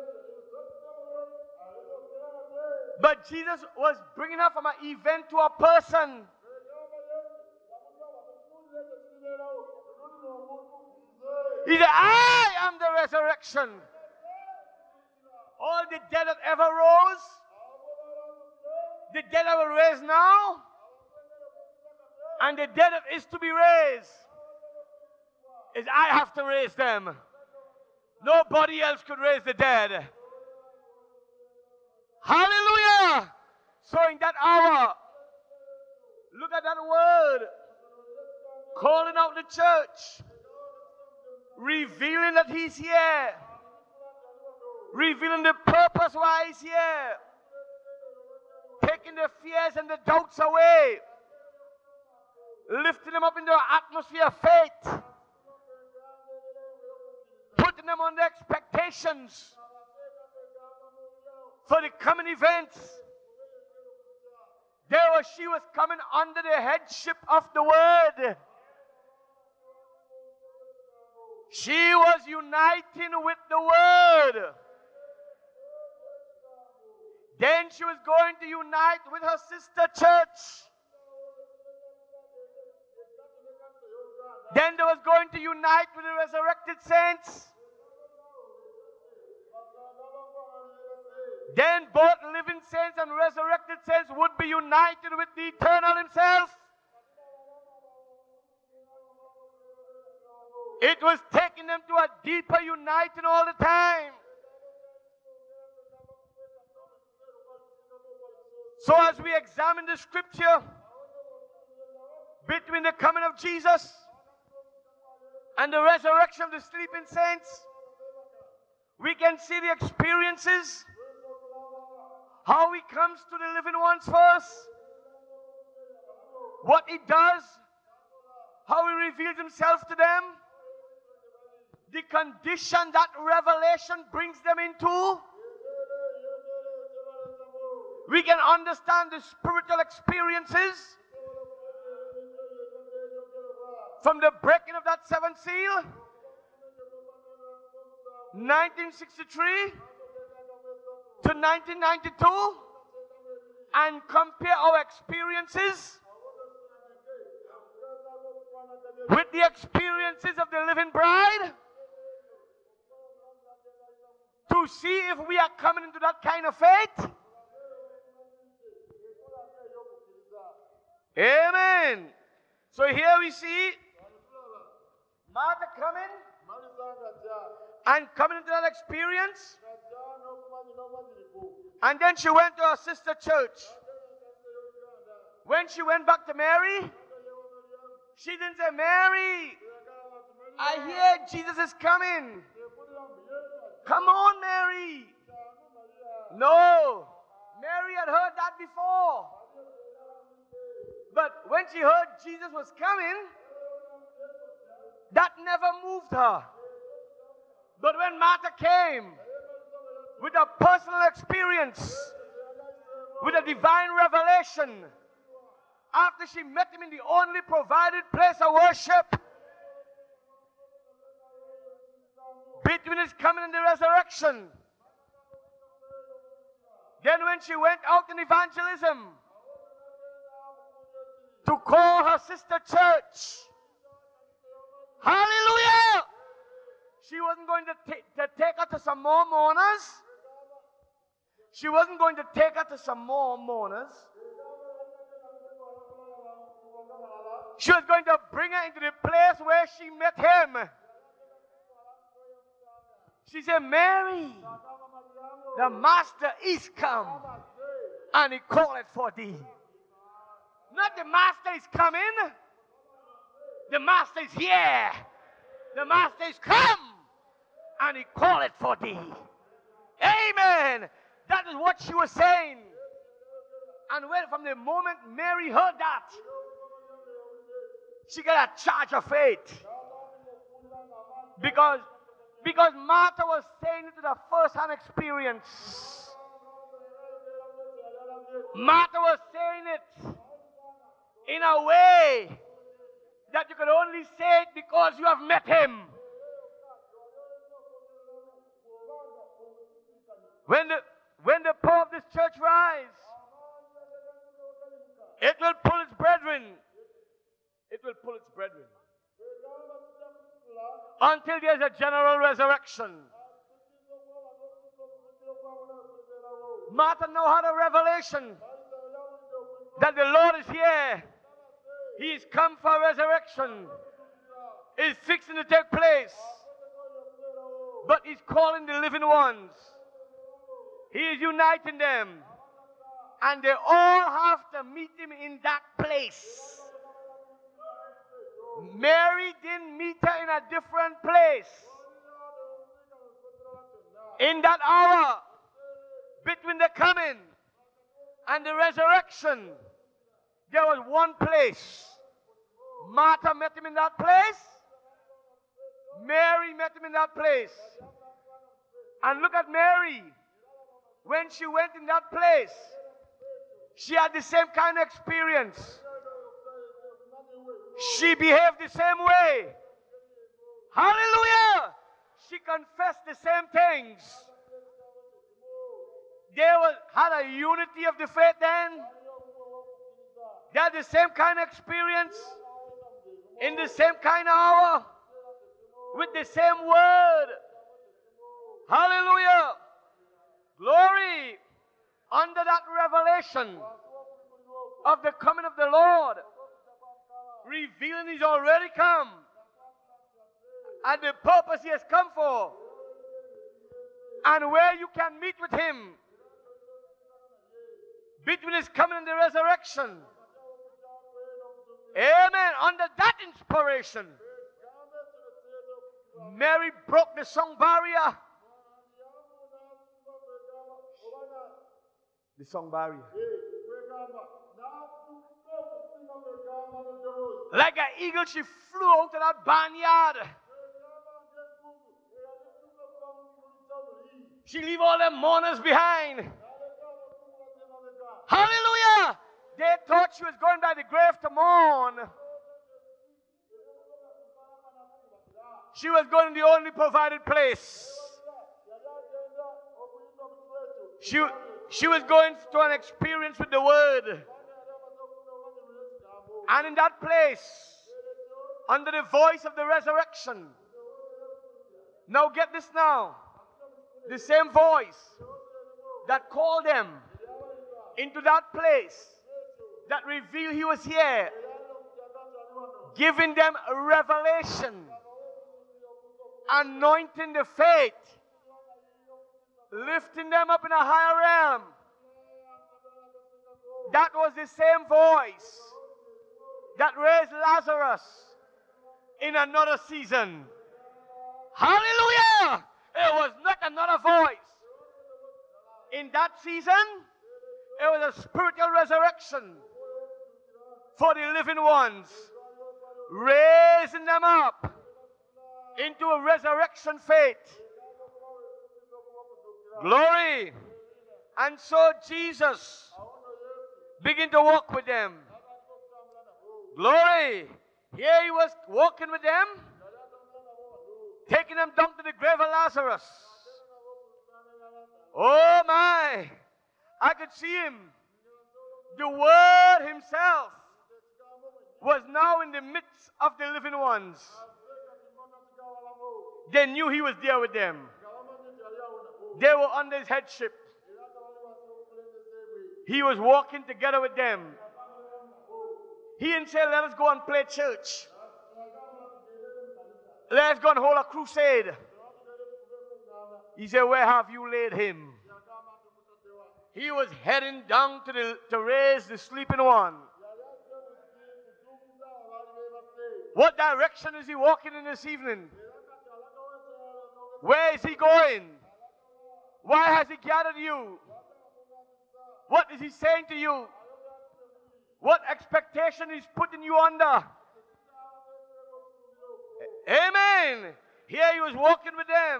But Jesus was bringing her from an event to a person. He said, I am the resurrection. All the dead that ever rose, the dead that will raise now, and the dead that is to be raised, is I have to raise them. Nobody else could raise the dead. Hallelujah! So in that hour, look at that word, calling out the church, revealing that he's here, revealing the purpose why he's here, taking the fears and the doubts away, lifting them up into an atmosphere of faith, putting them on the expectations for the coming events. There was, she was coming under the headship of the word. She was uniting with the word. Then she was going to unite with her sister church. Then they was going to unite with the resurrected saints. Then both living saints and resurrected saints would be united with the eternal himself. It was taking them to a deeper uniting all the time. So as we examine the scripture between the coming of Jesus and the resurrection of the sleeping saints, we can see the experiences, how he comes to the living ones first, what he does, how he reveals himself to them, the condition that revelation brings them into. We can understand the spiritual experiences from the breaking of that seventh seal, nineteen sixty-three to nineteen ninety-two, and compare our experiences with the experiences of the living bride to see if we are coming into that kind of faith. Amen. So here we see Martha coming and coming into that experience. And then she went to her sister church. When she went back to Mary, she didn't say, Mary, I hear Jesus is coming. Come on, Mary. No. Mary had heard that before. But when she heard Jesus was coming, that never moved her. But when Martha came with a personal experience, with a divine revelation, after she met him in the only provided place of worship, between his coming and the resurrection, then when she went out in evangelism to call her sister church, hallelujah, she wasn't going to, t- to take her to some more mourners. She wasn't going to take her to some more mourners. She was going to bring her into the place where she met him. She said, Mary, the master is come, and he calleth for thee. Not the master is coming. The master is here. The master is come, and he calleth for thee. Amen. That is what she was saying. And when from the moment Mary heard that, she got a charge of faith. Because, because Martha was saying it to the first-hand experience. Martha was saying it in a way that you can only say it because you have met him. When the, when the power of this church rise, it will pull its brethren. It will pull its brethren. Until there's a general resurrection. Martha now had a revelation that the Lord is here. He is come for resurrection. It's fixing to take place. But he's calling the living ones. He is uniting them. And they all have to meet him in that place. Mary didn't meet her in a different place. In that hour between the coming and the resurrection, there was one place. Martha met him in that place. Mary met him in that place. And look at Mary. When she went in that place, she had the same kind of experience. She behaved the same way. Hallelujah! She confessed the same things. They was, had a unity of the faith then. They had the same kind of experience in the same kind of hour with the same word. Hallelujah! Glory! Under that revelation of the coming of the Lord, revealing he's already come and the purpose he has come for, and where you can meet with him between his coming and the resurrection. Amen. Under that inspiration, Mary broke the song barrier. The song barrier. Like an eagle, she flew out of that barnyard. She leave all them mourners behind. Hallelujah! They thought she was going by the grave to mourn. She was going to the only provided place. She, she was going to an experience with the Word. And in that place, under the voice of the resurrection, now get this now, the same voice that called them into that place, that revealed he was here, giving them a revelation, anointing the faith, lifting them up in a higher realm. That was the same voice that raised Lazarus in another season. Hallelujah! It was not another voice. In that season, it was a spiritual resurrection for the living ones, raising them up into a resurrection faith. Glory! And so Jesus began to walk with them. Glory! Here he was walking with them, taking them down to the grave of Lazarus. Oh my! I could see him. The Word himself was now in the midst of the living ones. They knew he was there with them. They were under his headship. He was walking together with them. He didn't say, let us go and play church. Let us go and hold a crusade. He said, where have you laid him? yagamba nti mutadde wa. He was heading down to, the, to raise the sleeping one. Yali ajja kuzuukuza abaali beebase. What direction is he walking in this evening? Era kati alagawo ekyalo n'ogeza Where is he going? Why has he gathered you? What is he saying to you? What expectation is putting you under? Amen. Here he was walking with them.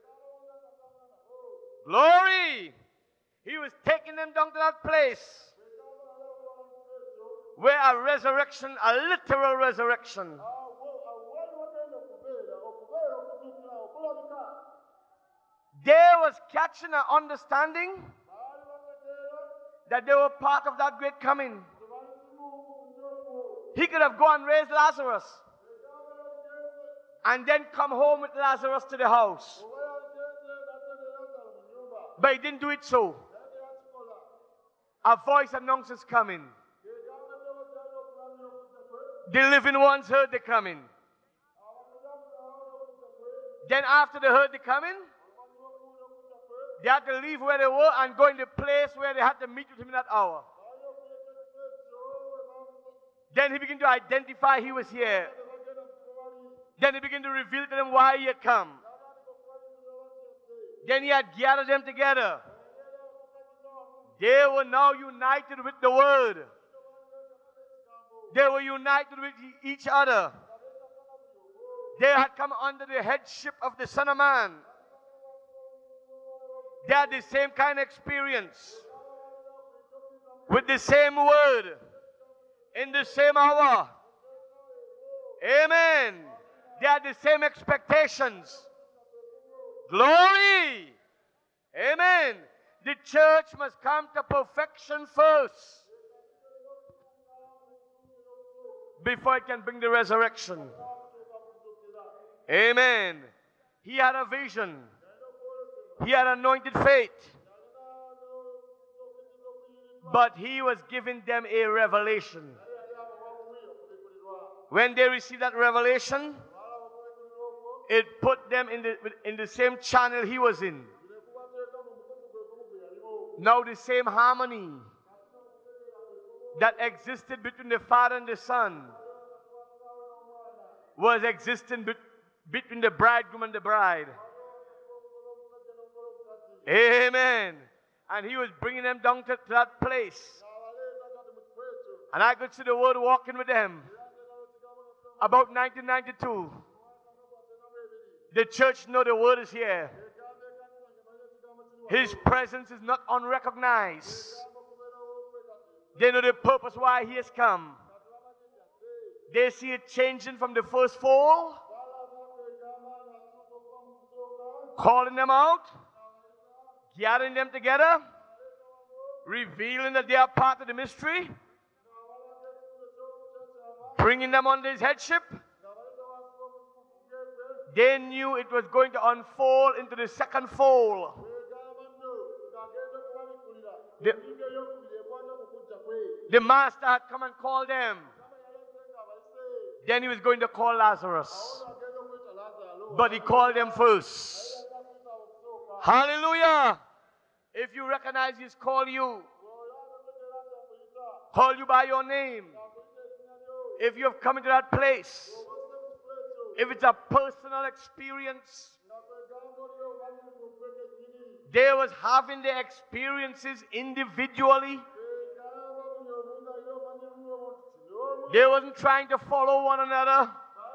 Glory. He was taking them down to that place where a resurrection, a literal resurrection. They was catching an understanding that they were part of that great coming. He could have gone and raised Lazarus and then come home with Lazarus to the house. But he didn't do it so. A voice announces coming. The living ones heard the coming. Then after they heard the coming, they had to leave where they were and go in the place where they had to meet with him in that hour. Then he began to identify he was here. Then he began to reveal to them why he had come. Then he had gathered them together. They were now united with the word. They were united with each other. They had come under the headship of the Son of Man. They had the same kind of experience. With the same word. In the same hour. Amen. They had the same expectations. Glory. Amen. The church must come to perfection first before it can bring the resurrection. Amen. He had a vision. He had anointed faith. But he was giving them a revelation. When they received that revelation, it put them in the, in the same channel he was in. Now the same harmony that existed between the Father and the Son was existing be between the bridegroom and the bride. Amen. And he was bringing them down to, to that place. And I could see the word walking with them. About nineteen ninety-two. The church know the word is here. His presence is not unrecognized. They know the purpose why he has come. They see it changing from the first four, calling them out, gathering them together, revealing that they are part of the mystery, bringing them under his headship. They knew it was going to unfold into the second fold. The, the master had come and called them. Then he was going to call Lazarus. But he called them first. Hallelujah. If you recognize he's called you, call you by your name. If you have come into that place, if it's a personal experience, they was having their experiences individually. They wasn't trying to follow one another.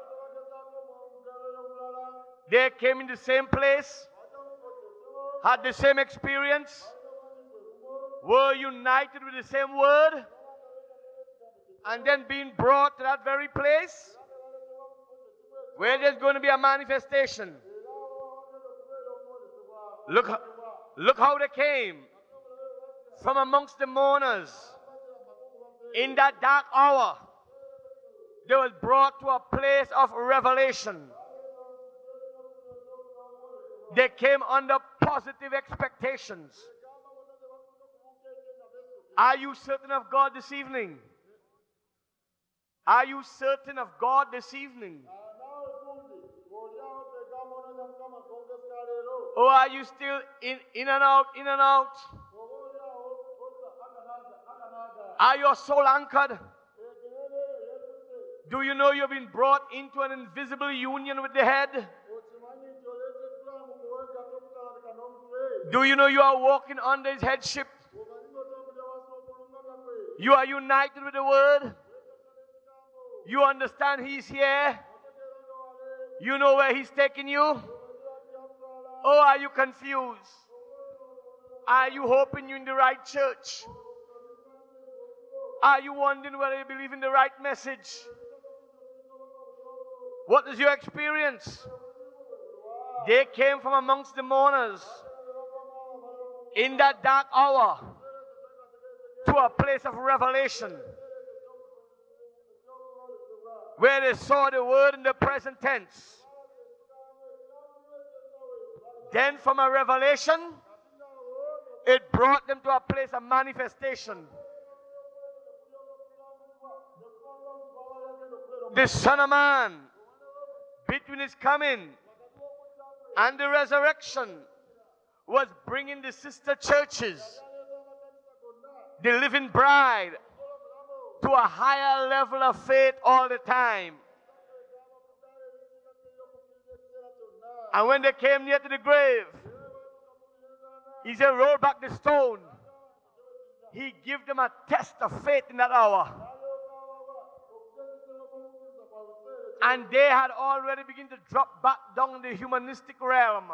They came in the same place, had the same experience, were united with the same word, and then being brought to that very place where there's going to be a manifestation. Look, look how they came from amongst the mourners in that dark hour. They was brought to a place of revelation. They came under positive expectations. Are you certain of God this evening? Are you certain of God this evening? Or are you still in, in and out, in and out? obaolyawo oza aganaaga aganaaga Are your soul anchored? egereere yeekutte Do you know you've been brought into an invisible union with the head? okimanyi nti oleeteddwa mu kuwegatta okutalabika n'omutwe Do you know you are walking under his headship? omanyi ng'otambulira wansi w'okulungana kwe You are united with the word. ekigambo You understand he's here. otegeera nga wale You know where he's taking you. omanyiwa byakutwala Or are you confused? Are you hoping you're in the right church? Are you wondering whether you believe in the right message? What is your experience? They came from amongst the mourners in that dark hour to a place of revelation where they saw the word in the present tense. Then from a revelation, it brought them to a place of manifestation. The Son of Man, between his coming and the resurrection, was bringing the sister churches, the living bride, to a higher level of faith all the time. And when they came near to the grave, he said, roll back the stone. He gave them a test of faith in that hour. And they had already begun to drop back down in the humanistic realm.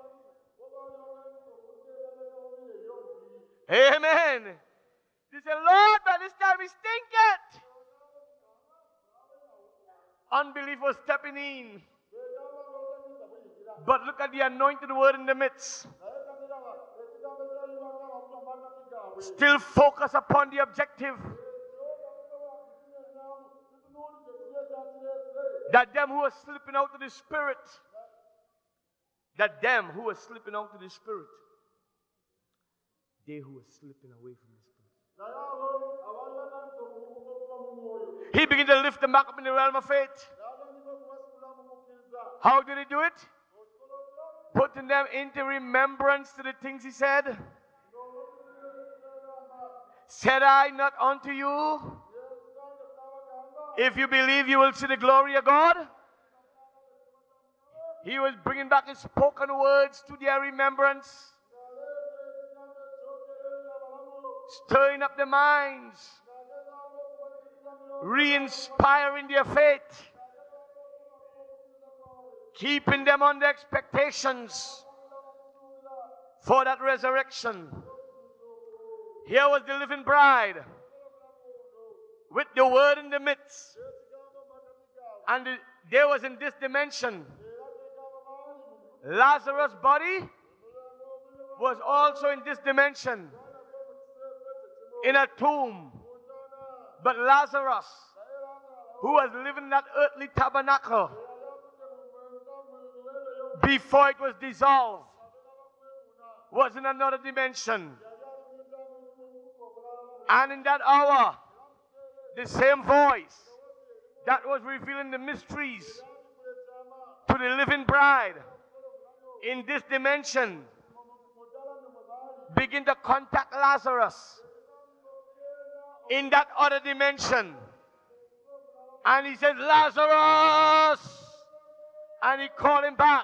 Amen. They said, Lord, by this time we stinketh. Unbelief was stepping in. But look at the anointed word in the midst. Still focus upon the objective. That them who are slipping out of the Spirit, that them who are slipping out of the Spirit, they who are slipping away from the Spirit. He began to lift them back up in the realm of faith. How did he do it? Putting them into remembrance to the things he said. Said I not unto you, if you believe you will see the glory of God? He was bringing back his spoken words to their remembrance, stirring up their minds, re-inspiring their faith, keeping them on their expectations for that resurrection. Here was the living bride with the word in the midst. And the, there was in this dimension, Lazarus' body was also in this dimension, in a tomb. But Lazarus, who was living in that earthly tabernacle before it was dissolved, was in another dimension. And in that hour, the same voice that was revealing the mysteries to the living bride in this dimension begin to contact Lazarus in that other dimension. And he said, Lazarus! And he called him back.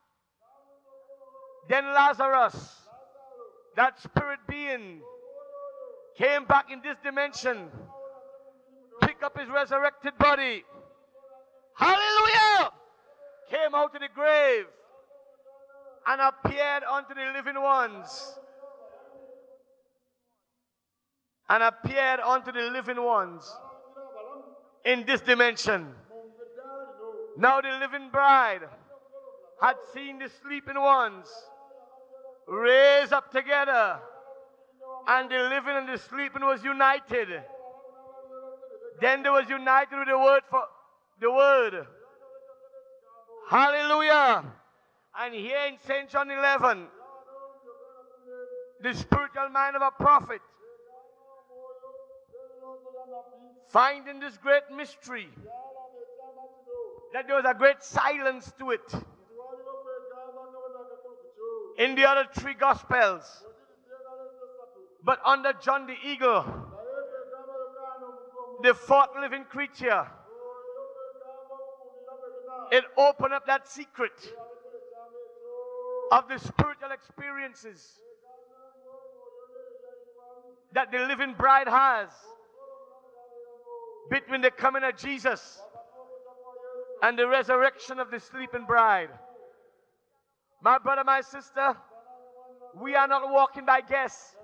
Then Lazarus, that spirit being, came back in this dimension, pick up his resurrected body. Hallelujah! Came out of the grave and appeared unto the living ones. And appeared unto the living ones in this dimension. Now the living bride had seen the sleeping ones raise up together, and the living and the sleeping was united. Then they was united with the word for the word. Hallelujah. And here in Saint John eleven, the spiritual mind of a prophet, finding this great mystery, that there was a great silence to it. in the other three Gospels. But under John the Eagle, the fourth living creature, it opened up that secret of the spiritual experiences that the living bride has between the coming of Jesus and the resurrection of the sleeping bride. My brother, my sister, we are not walking by guess.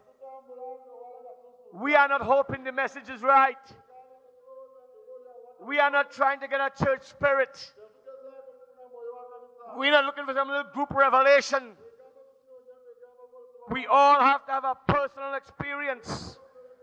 We are not hoping the message is right. We are not trying to get a church spirit. We're not looking for some little group revelation. We all have to have a personal experience.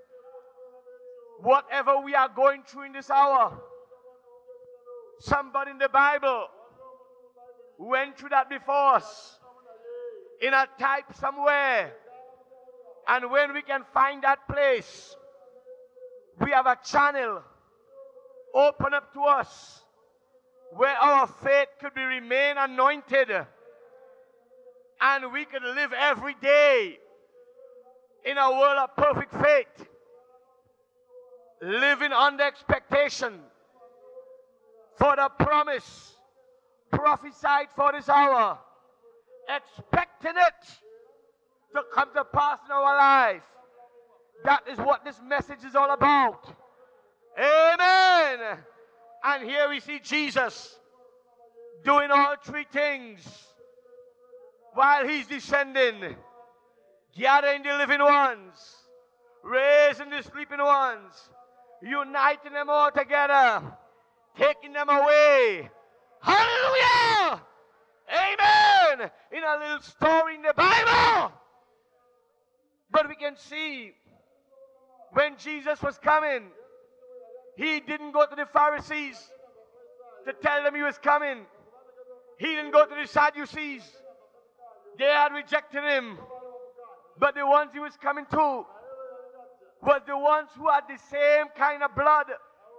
Whatever we are going through in this hour, somebody in the Bible went through that before us in a type somewhere. And when we can find that place, we have a channel open up to us where our faith could be remain anointed and we could live every day in a world of perfect faith, living under expectation for the promise prophesied for this hour, expecting it to come to pass in our life. That is what this message is all about. Amen. And here we see Jesus doing all three things while he's descending, gathering the living ones, raising the sleeping ones, uniting them all together, taking them away. Hallelujah! Amen! In a little story in the Bible. But we can see when Jesus was coming, he didn't go to the Pharisees to tell them he was coming. He didn't go to the Sadducees. They had rejected him. But the ones he was coming to was the ones who had the same kind of blood.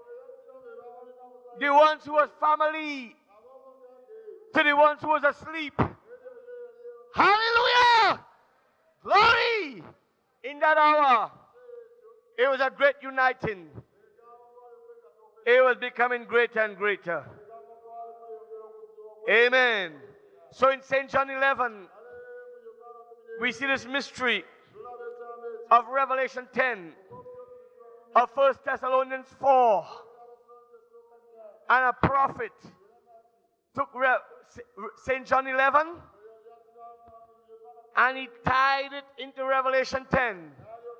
The ones who was family to the ones who was asleep. Hallelujah! Glory! In that hour, it was a great uniting. It was becoming greater and greater. Amen. So in Saint John eleven, we see this mystery of Revelation ten, of First Thessalonians four, and a prophet took Saint John eleven and he tied it into Revelation ten.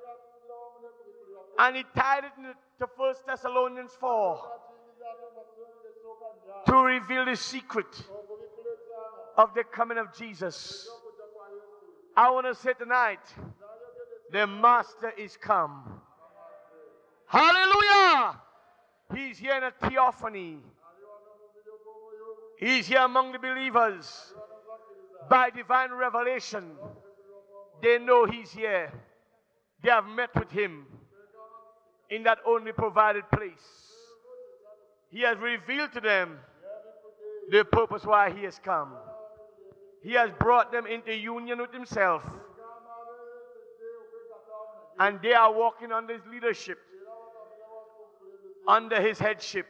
And he tied it into First Thessalonians four to reveal the secret of the coming of Jesus. I want to say tonight, the Master is come. Hallelujah! He's here in a theophany. He's here among the believers. By divine revelation, they know he's here. They have met with him in that only provided place. He has revealed to them the purpose why he has come. He has brought them into union with himself. And they are walking under his leadership, under his headship.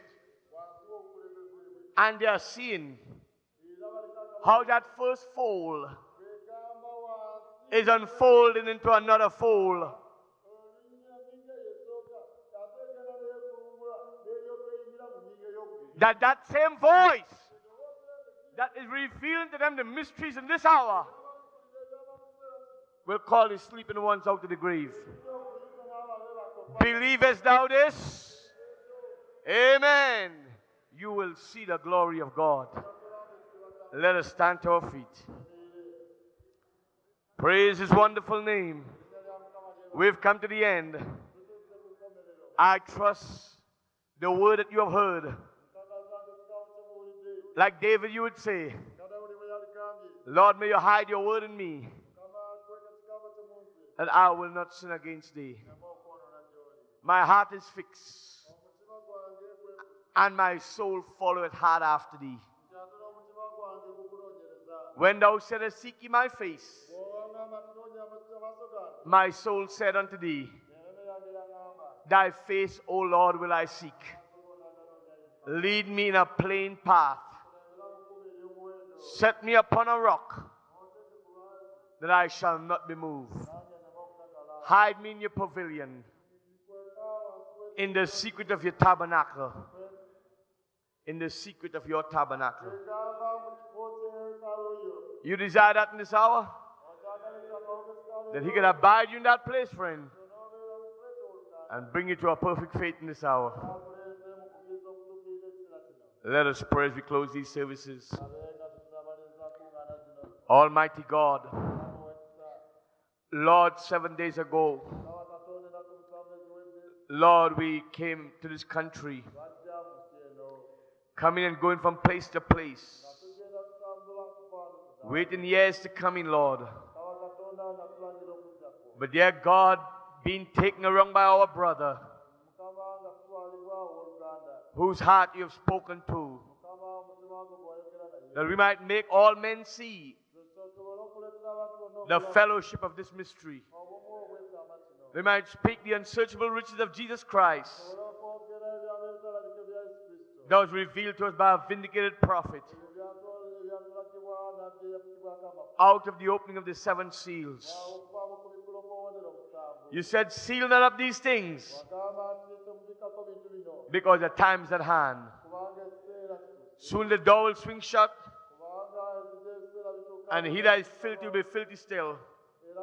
And they are seeing how that first fold is unfolding into another fold. That that same voice that is revealing to them the mysteries in this hour will call the sleeping ones out of the grave. Believest thou this? Amen. You will see the glory of God. Let us stand to our feet. Praise his wonderful name. We've come to the end. I trust the word that you have heard. Like David, you would say, Lord, may you hide your word in me, that I will not sin against thee. My heart is fixed, and my soul followeth hard after thee. When thou saidest, seek ye my face, My soul said unto thee, emitima yange yaŋŋamba thy face, O Lord, will I seek. Lead me in a plain path. Set me upon a rock, that I shall not be moved. Hide me in your pavilion, in the secret of your tabernacle. In the secret of your tabernacle. egamba mu kifo ky'eyeekaalu yo You desire that in this hour? okyagaliza akawuka That he can abide you in that place, friend, n'obeera mu kweta oluganda and bring you to a perfect faith in this hour. akuleze mu kukiriza okutuukirira ekiseera kino Let us pray as we close these services. abenga tutunamaliriza kuŋŋaana zino Almighty God, Mukama wekisa Lord, seven days ago, Mukama Katonda ennaku musanvu eziwedde Lord, we came to this country, bajja mu nsi eno coming and going from place to place, nga tugenda tutambula kufaano kuda waiting years to come in, Lord. Mukama Katonda nga tulangira okuddako But dear God, being taken around by our brother, Mukama nga tutwalibwa owooluganda whose heart you have spoken to, Mukama omutima gwe gwayogera naye that we might make all men see tusobole okuleetera abantu bonna the obulamu fellowship of this mystery. obumu obw'ekyama kino We might speak the unsearchable riches of Jesus Christ tusobole okwogera ebyama ebitalabike bya yesu kristo that was revealed to us by a vindicated prophet ebyatulagibwa nabbi eyafukibwako amafu out of the opening of the seven seals. okuvaamu ku bikulu okwowonera omusanvu You said, seal not up these things, wagamba nti temubikako bintu bino because the time is at hand. kubanga ekiseera kituuse Soon the door will swing shut, kubanga ebiga ebiseera bituuka and he that is filthy will be filthy still. era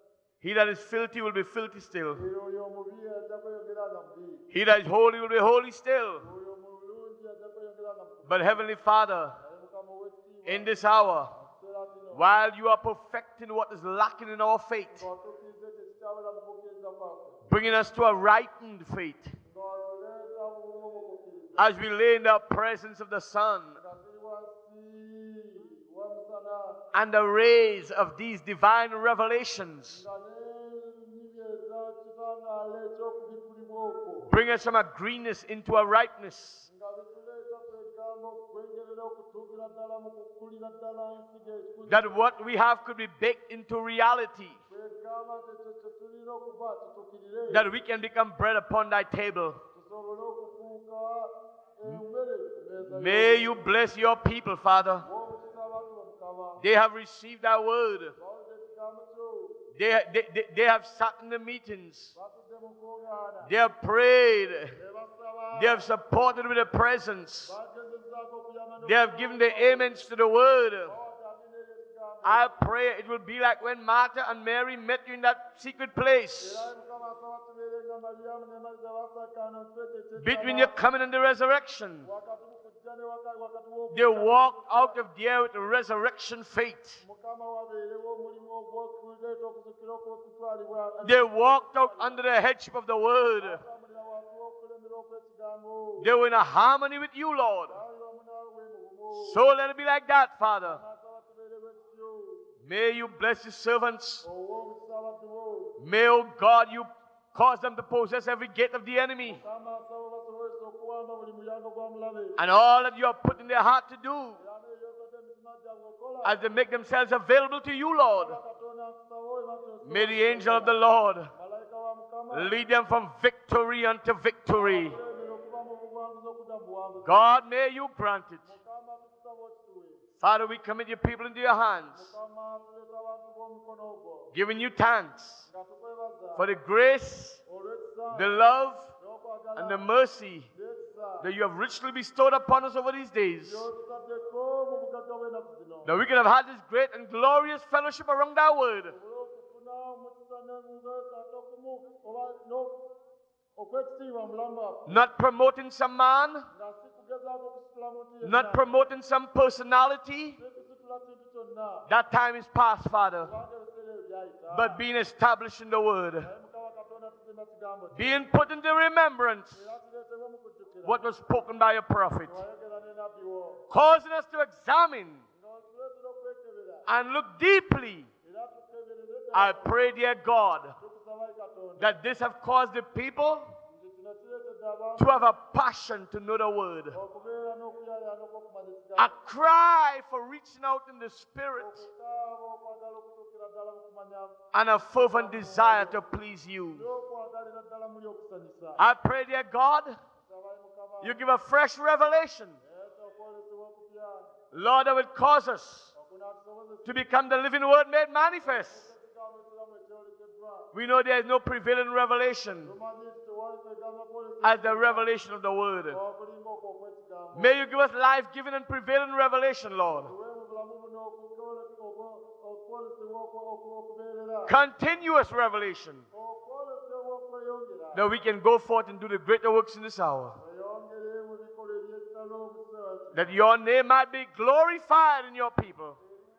He that is filthy will be filthy still. oyo omubi ajja kweyongera nga mubi He that is holy will be holy still. oyo mulungi ajja kweyongera nga mutukuvu But Heavenly Father, naye mukama ow'ekitiibwa in this hour, ekiseera kino while you are perfecting what is lacking in our faith, ng'otuukiriza ekyo ekikyabula mu kukkiriza kwaffe bringing us to a ripened faith, ng'otuleeta mu bumu mu kukkiriza as we lay in the presence of the Son nga tuli wansi w'omusana and the rays of these divine revelations, nga n'ennimi eza kitangaala eky'okubikkulibwa okwo bring us from a greenness into a ripeness, nga bituleeta kwegamba okwengerera okutuukira ddala mu kukkulira ddala ensigo ekikuli that what we have could be baked into reality, kwegamba nti ekyo kye tulina okuba tutukirire that we can become bread upon thy table. tusobole okufuuka emmere ku meeza May you bless your people, Father. w'omukisa abantu bamukama They have received thy word. bawulira ekigambo kyo They, they, they, they have sat in the meetings. batudde mu kuŋŋaana They have prayed. ne basaba They have supported with their presence. bagezezzaako okuyamba They have given their amens to the word. n'okuwataamira ekigambo I pray it will be like when Martha and Mary met you in that secret place. era mukama asaba tubeere nga maliyamu ne mariza basakaana twete Between your coming and the resurrection, wakati mu kujja ne waka- wakati w'okufa. they walked out of there with resurrection faith. mukama wabeerewo omulimu ogw'okuleeta okuzukira okw'okutwalibwa They walked out under the headship of the word. atambulira wansi w'okulemera okw'ekigambo They were in a harmony with you, Lord. baali wamu naawe mu bumu So let it be like that, Father. n'asaba tubeere bwekityo May you bless your servants. ow'omukisa abaddu bo May, oh God, you cause them to possess every gate of the enemy. mukama asaba basobozesa okuwamba buli mulyango gwa mulabe And all that you have put in their heart to do era n'ebyozadde emitima gyabwe okola as they make themselves available to you, Lord. katonda nkusaba oyo batyo May the angel of the Lord malayika wa mukama lead them from victory unto victory. kulembera okuva mu buwanguzi okudda mu buwanguzi God, may you grant it. mukama tukusaba okituwe Father, we commit your people into your hands, mukama tuleeta abantu b'omukono ogwo giving you thanks nga tukwebaza for the grace, olw'ekisa the love, n'okwagala and the mercy n'ekisa that you have richly bestowed upon us over these days, by'otutaddeko mu bugagga bw'ennaku zino that we can have had this great and glorious fellowship around thy word, olw'okufuna omukisa n'engatokumu oba no- okwekitiibwa mu bulamu bwaffe not promoting some man, nga si kugezaako kusitula muntu not yenna promoting some personality. si kusitula kintu kyonna That time is past, Father, kubanga ebiseera ebyo byayita but being established in the word, naye mukama katonda tuzimba kigambo kye being put into remembrance era tuleetebwe mu kujjukira what was spoken by a prophet, wayogera ne nabbi wo causing us to examine nga tuleetera okwekebera and look deeply. era tukeberere I pray, dear God, tukusaba eri katonda that this have caused the people nti kino kireetedde abantu to have a passion to know the word, okubeera n'okuyaayaana okw'okumanya a ekigambo cry for reaching out in the spirit, okukaaba okwagala okutuukira ddala mu kumanya and a fervent desire to please you. n'okwagalira ddala muli okusanyusa. I pray, dear God, Nsaba Mukama you give a fresh revelation, leeta okwolesebwa okupya Lord, that will cause us okunaatusobozesa to become the living word made manifest. ekigambo ekiramu ekyolekeddwa. We know there is no prevailing revelation Tumanyi nti tewali kwegamba kwolesebwa as the revelation of the word. okulinga okwo okw'ekigambo. May you give us life-giving and prevailing revelation, Lord. Tuwe mu bulamu buno okwolesebwa okwo- okwo- okubeerera. Continuous revelation, Okwolesebwa okweyongera. that we can go forth and do the greater works in this hour. Weyongere mu bikolwa eby'ekitalo mu kiseera kino. That your name might be glorified in your people.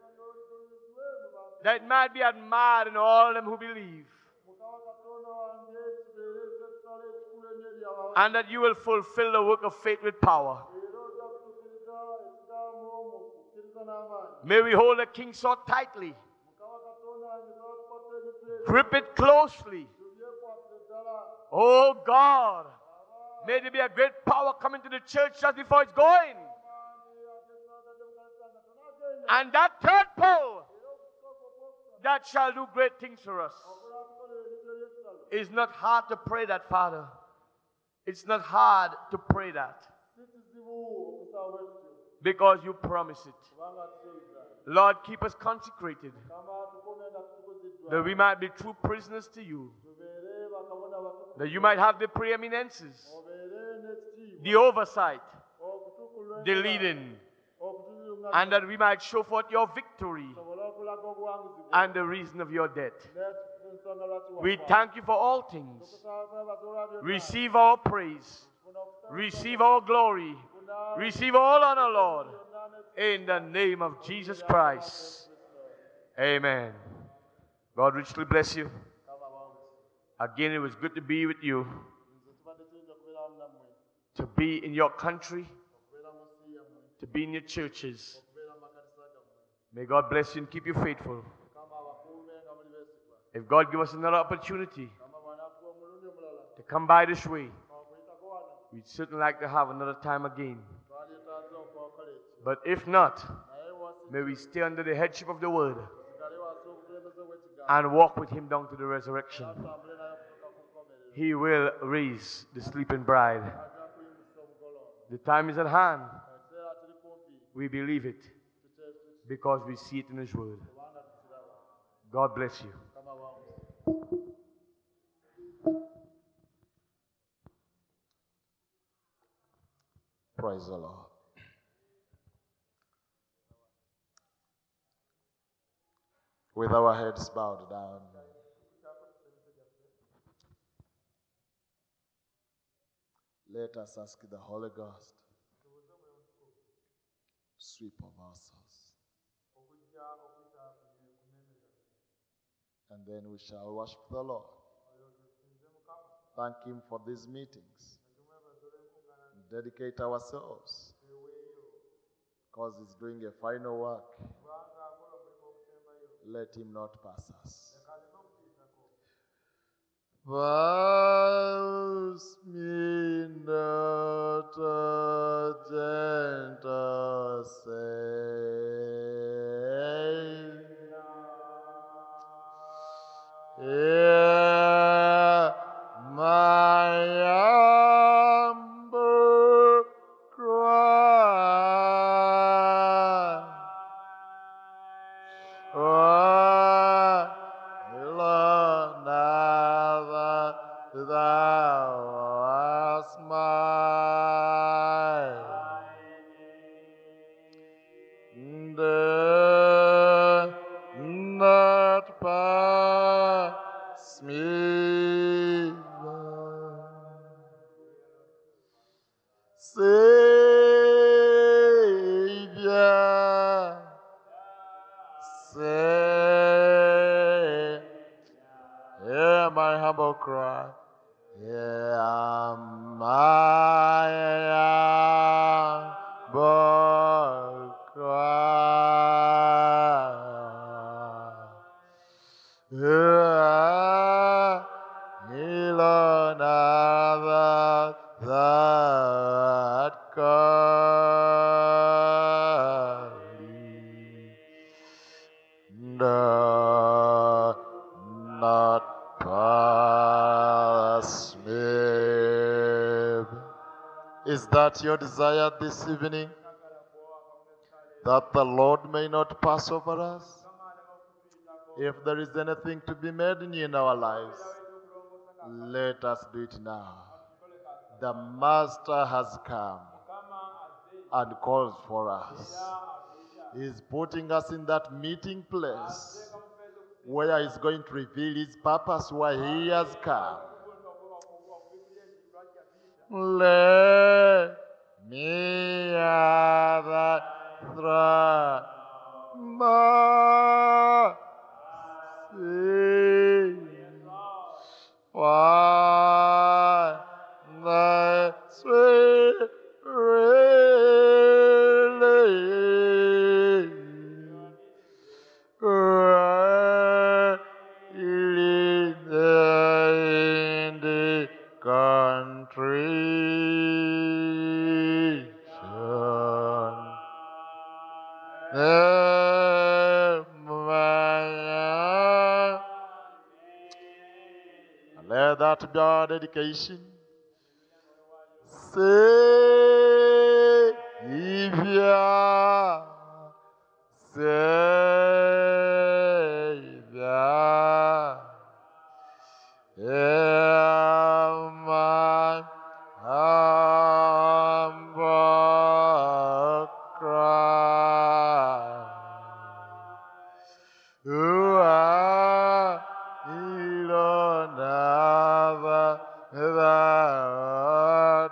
That it might be admired in all them who believe. Mukama Katonda wange kibeere ekyekitalo ekikulu ennyo eri abantu. And that you will fulfill the work of faith with power. Era ojja kutuukiriza ekigambo mu kukkiriza n'amaanyi. May we hold the king's sword tightly. Mukama Katonda wange twatukwata emitwe Grip it closely. tubyekwatire ddala. Oh God, may there be a great power coming to the church just before it's going. Amaanyi agesagadde mu kanisa nga tonagenda. And that third pole Era okusooka okwokusatu that shall do great things for us. okulatukolera emitwe by'ekitalo. It's not hard to pray that, Father. It's not hard to pray that. Si kizibu okusaba bwe tutyo Because you promise it. kubanga tusuubiza. Lord, keep us consecrated, Mukama tukuume nga tutukuziddwa. that we might be true prisoners to you, Tubeere bakabona batukuvu. that you might have the preeminences, Obeere n'ekitiibwa. the oversight, Okutukulwa the ensala. leading, Okutulunga. and that we might show forth your victory Tusobole okulaga obuwanguzi bwo. and the reason of your death. N'ensonga lwaki We wafa. thank you for all things. Tukusaba kwebaza olwa byonna. Receive our praise, Tufuna okusaba receive our glory, Tufuna receive all honor, Lord, byonna n'ekitiibwa. in the name of Jesus Christ. Amen. God richly bless you. Mukama wange. Again, it was good to be with you, Nze kibadde kirungi okubeera wamu nammwe. to be in your country, Okubeera mu nsi yammwe. to be in your churches. Okubeera mu makanisa gammwe. May God bless you and keep you faithful. Mukama abakuume nga muli beesigwa. If God give us another opportunity Mukama bw'anaakuwa omulundi omulala. to come by this way, Okuyitako wano. we'd certainly like to have another time again. Twalyetaaza okwakola ekyo. But if not, Naye wasi may we stay under the headship of the word tusigale wansi obukulembeze bw'ekigambo. and walk with him down to the resurrection. Tutambule naye okutuuka ku nkomerero. He will raise the sleeping bride. Ajja kuyimusa omugolooba. The time is at hand. Ekiseera kiri kumpi. We believe it Tukyekisa because we see it in his word. kubanga tukiraba. God bless you. Mukama wange. Praise the Lord. With our heads bowed down, let us ask the Holy Ghost to sweep over our souls. And then we shall worship the Lord. Thank Him for these meetings. Dedicate ourselves because He's doing a final work. Let Him not pass us. Pass me not, O gentle Savior. Hear my humble cry. Oh, Lord, now that thou art mine, do not pass me by. Savior, say, hear my humble cry. Hear my humble cry. Hear me, Lord, now that thou art calling. No. Is that your desire this evening? That the Lord may not pass over us? If there is anything to be made new in our lives, let us do it now. The Master has come and calls for us. He is putting us in that meeting place where He is going to reveal His purpose, why He has come. Let me have that throne, mercy, why the sweet relief, really in the country. Let that be our dedication. Savior, Savior, hear my humble cry. You are alone, other that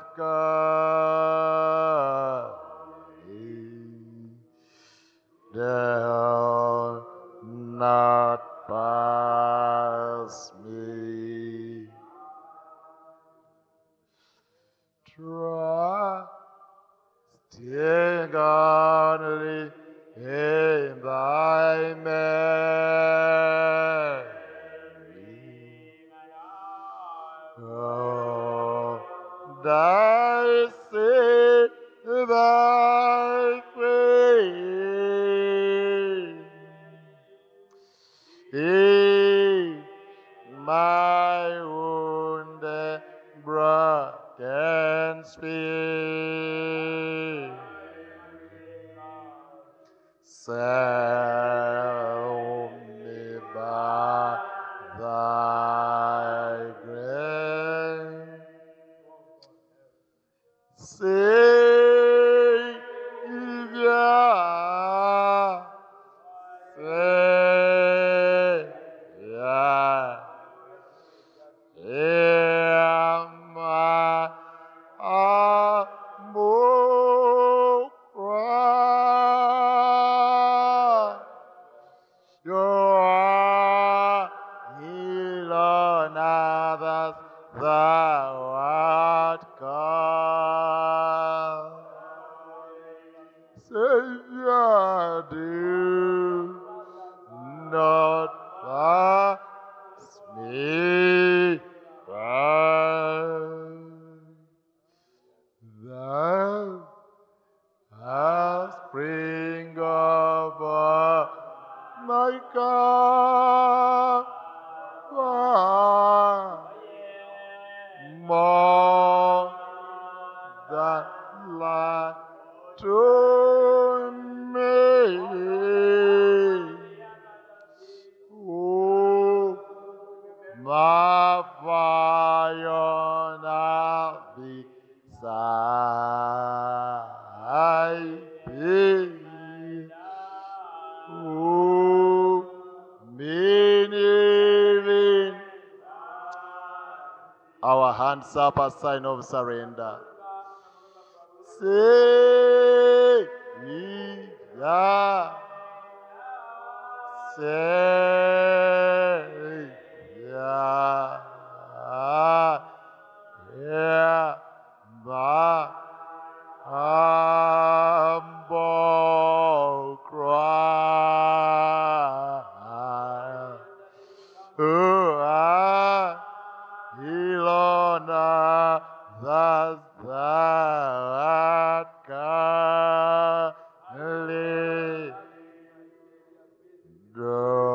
God. Thou not pass me. Trusting only in Thy mercy. Oh, Thy say Thy faith. He, my wounded broken spirit, save me by Thy grace. Savior, Savior, hear my humble cry. You are alone, others Thou art God. Savior, do not pass me by. Thou hast spring over my God, more than life to me. Oh, my fire now beside thee. Oh, meaning our hands up a sign of surrender. Say, yeah. Say, yeah. Yeah. My humble cry. Oh, I alone that Thou art kindly.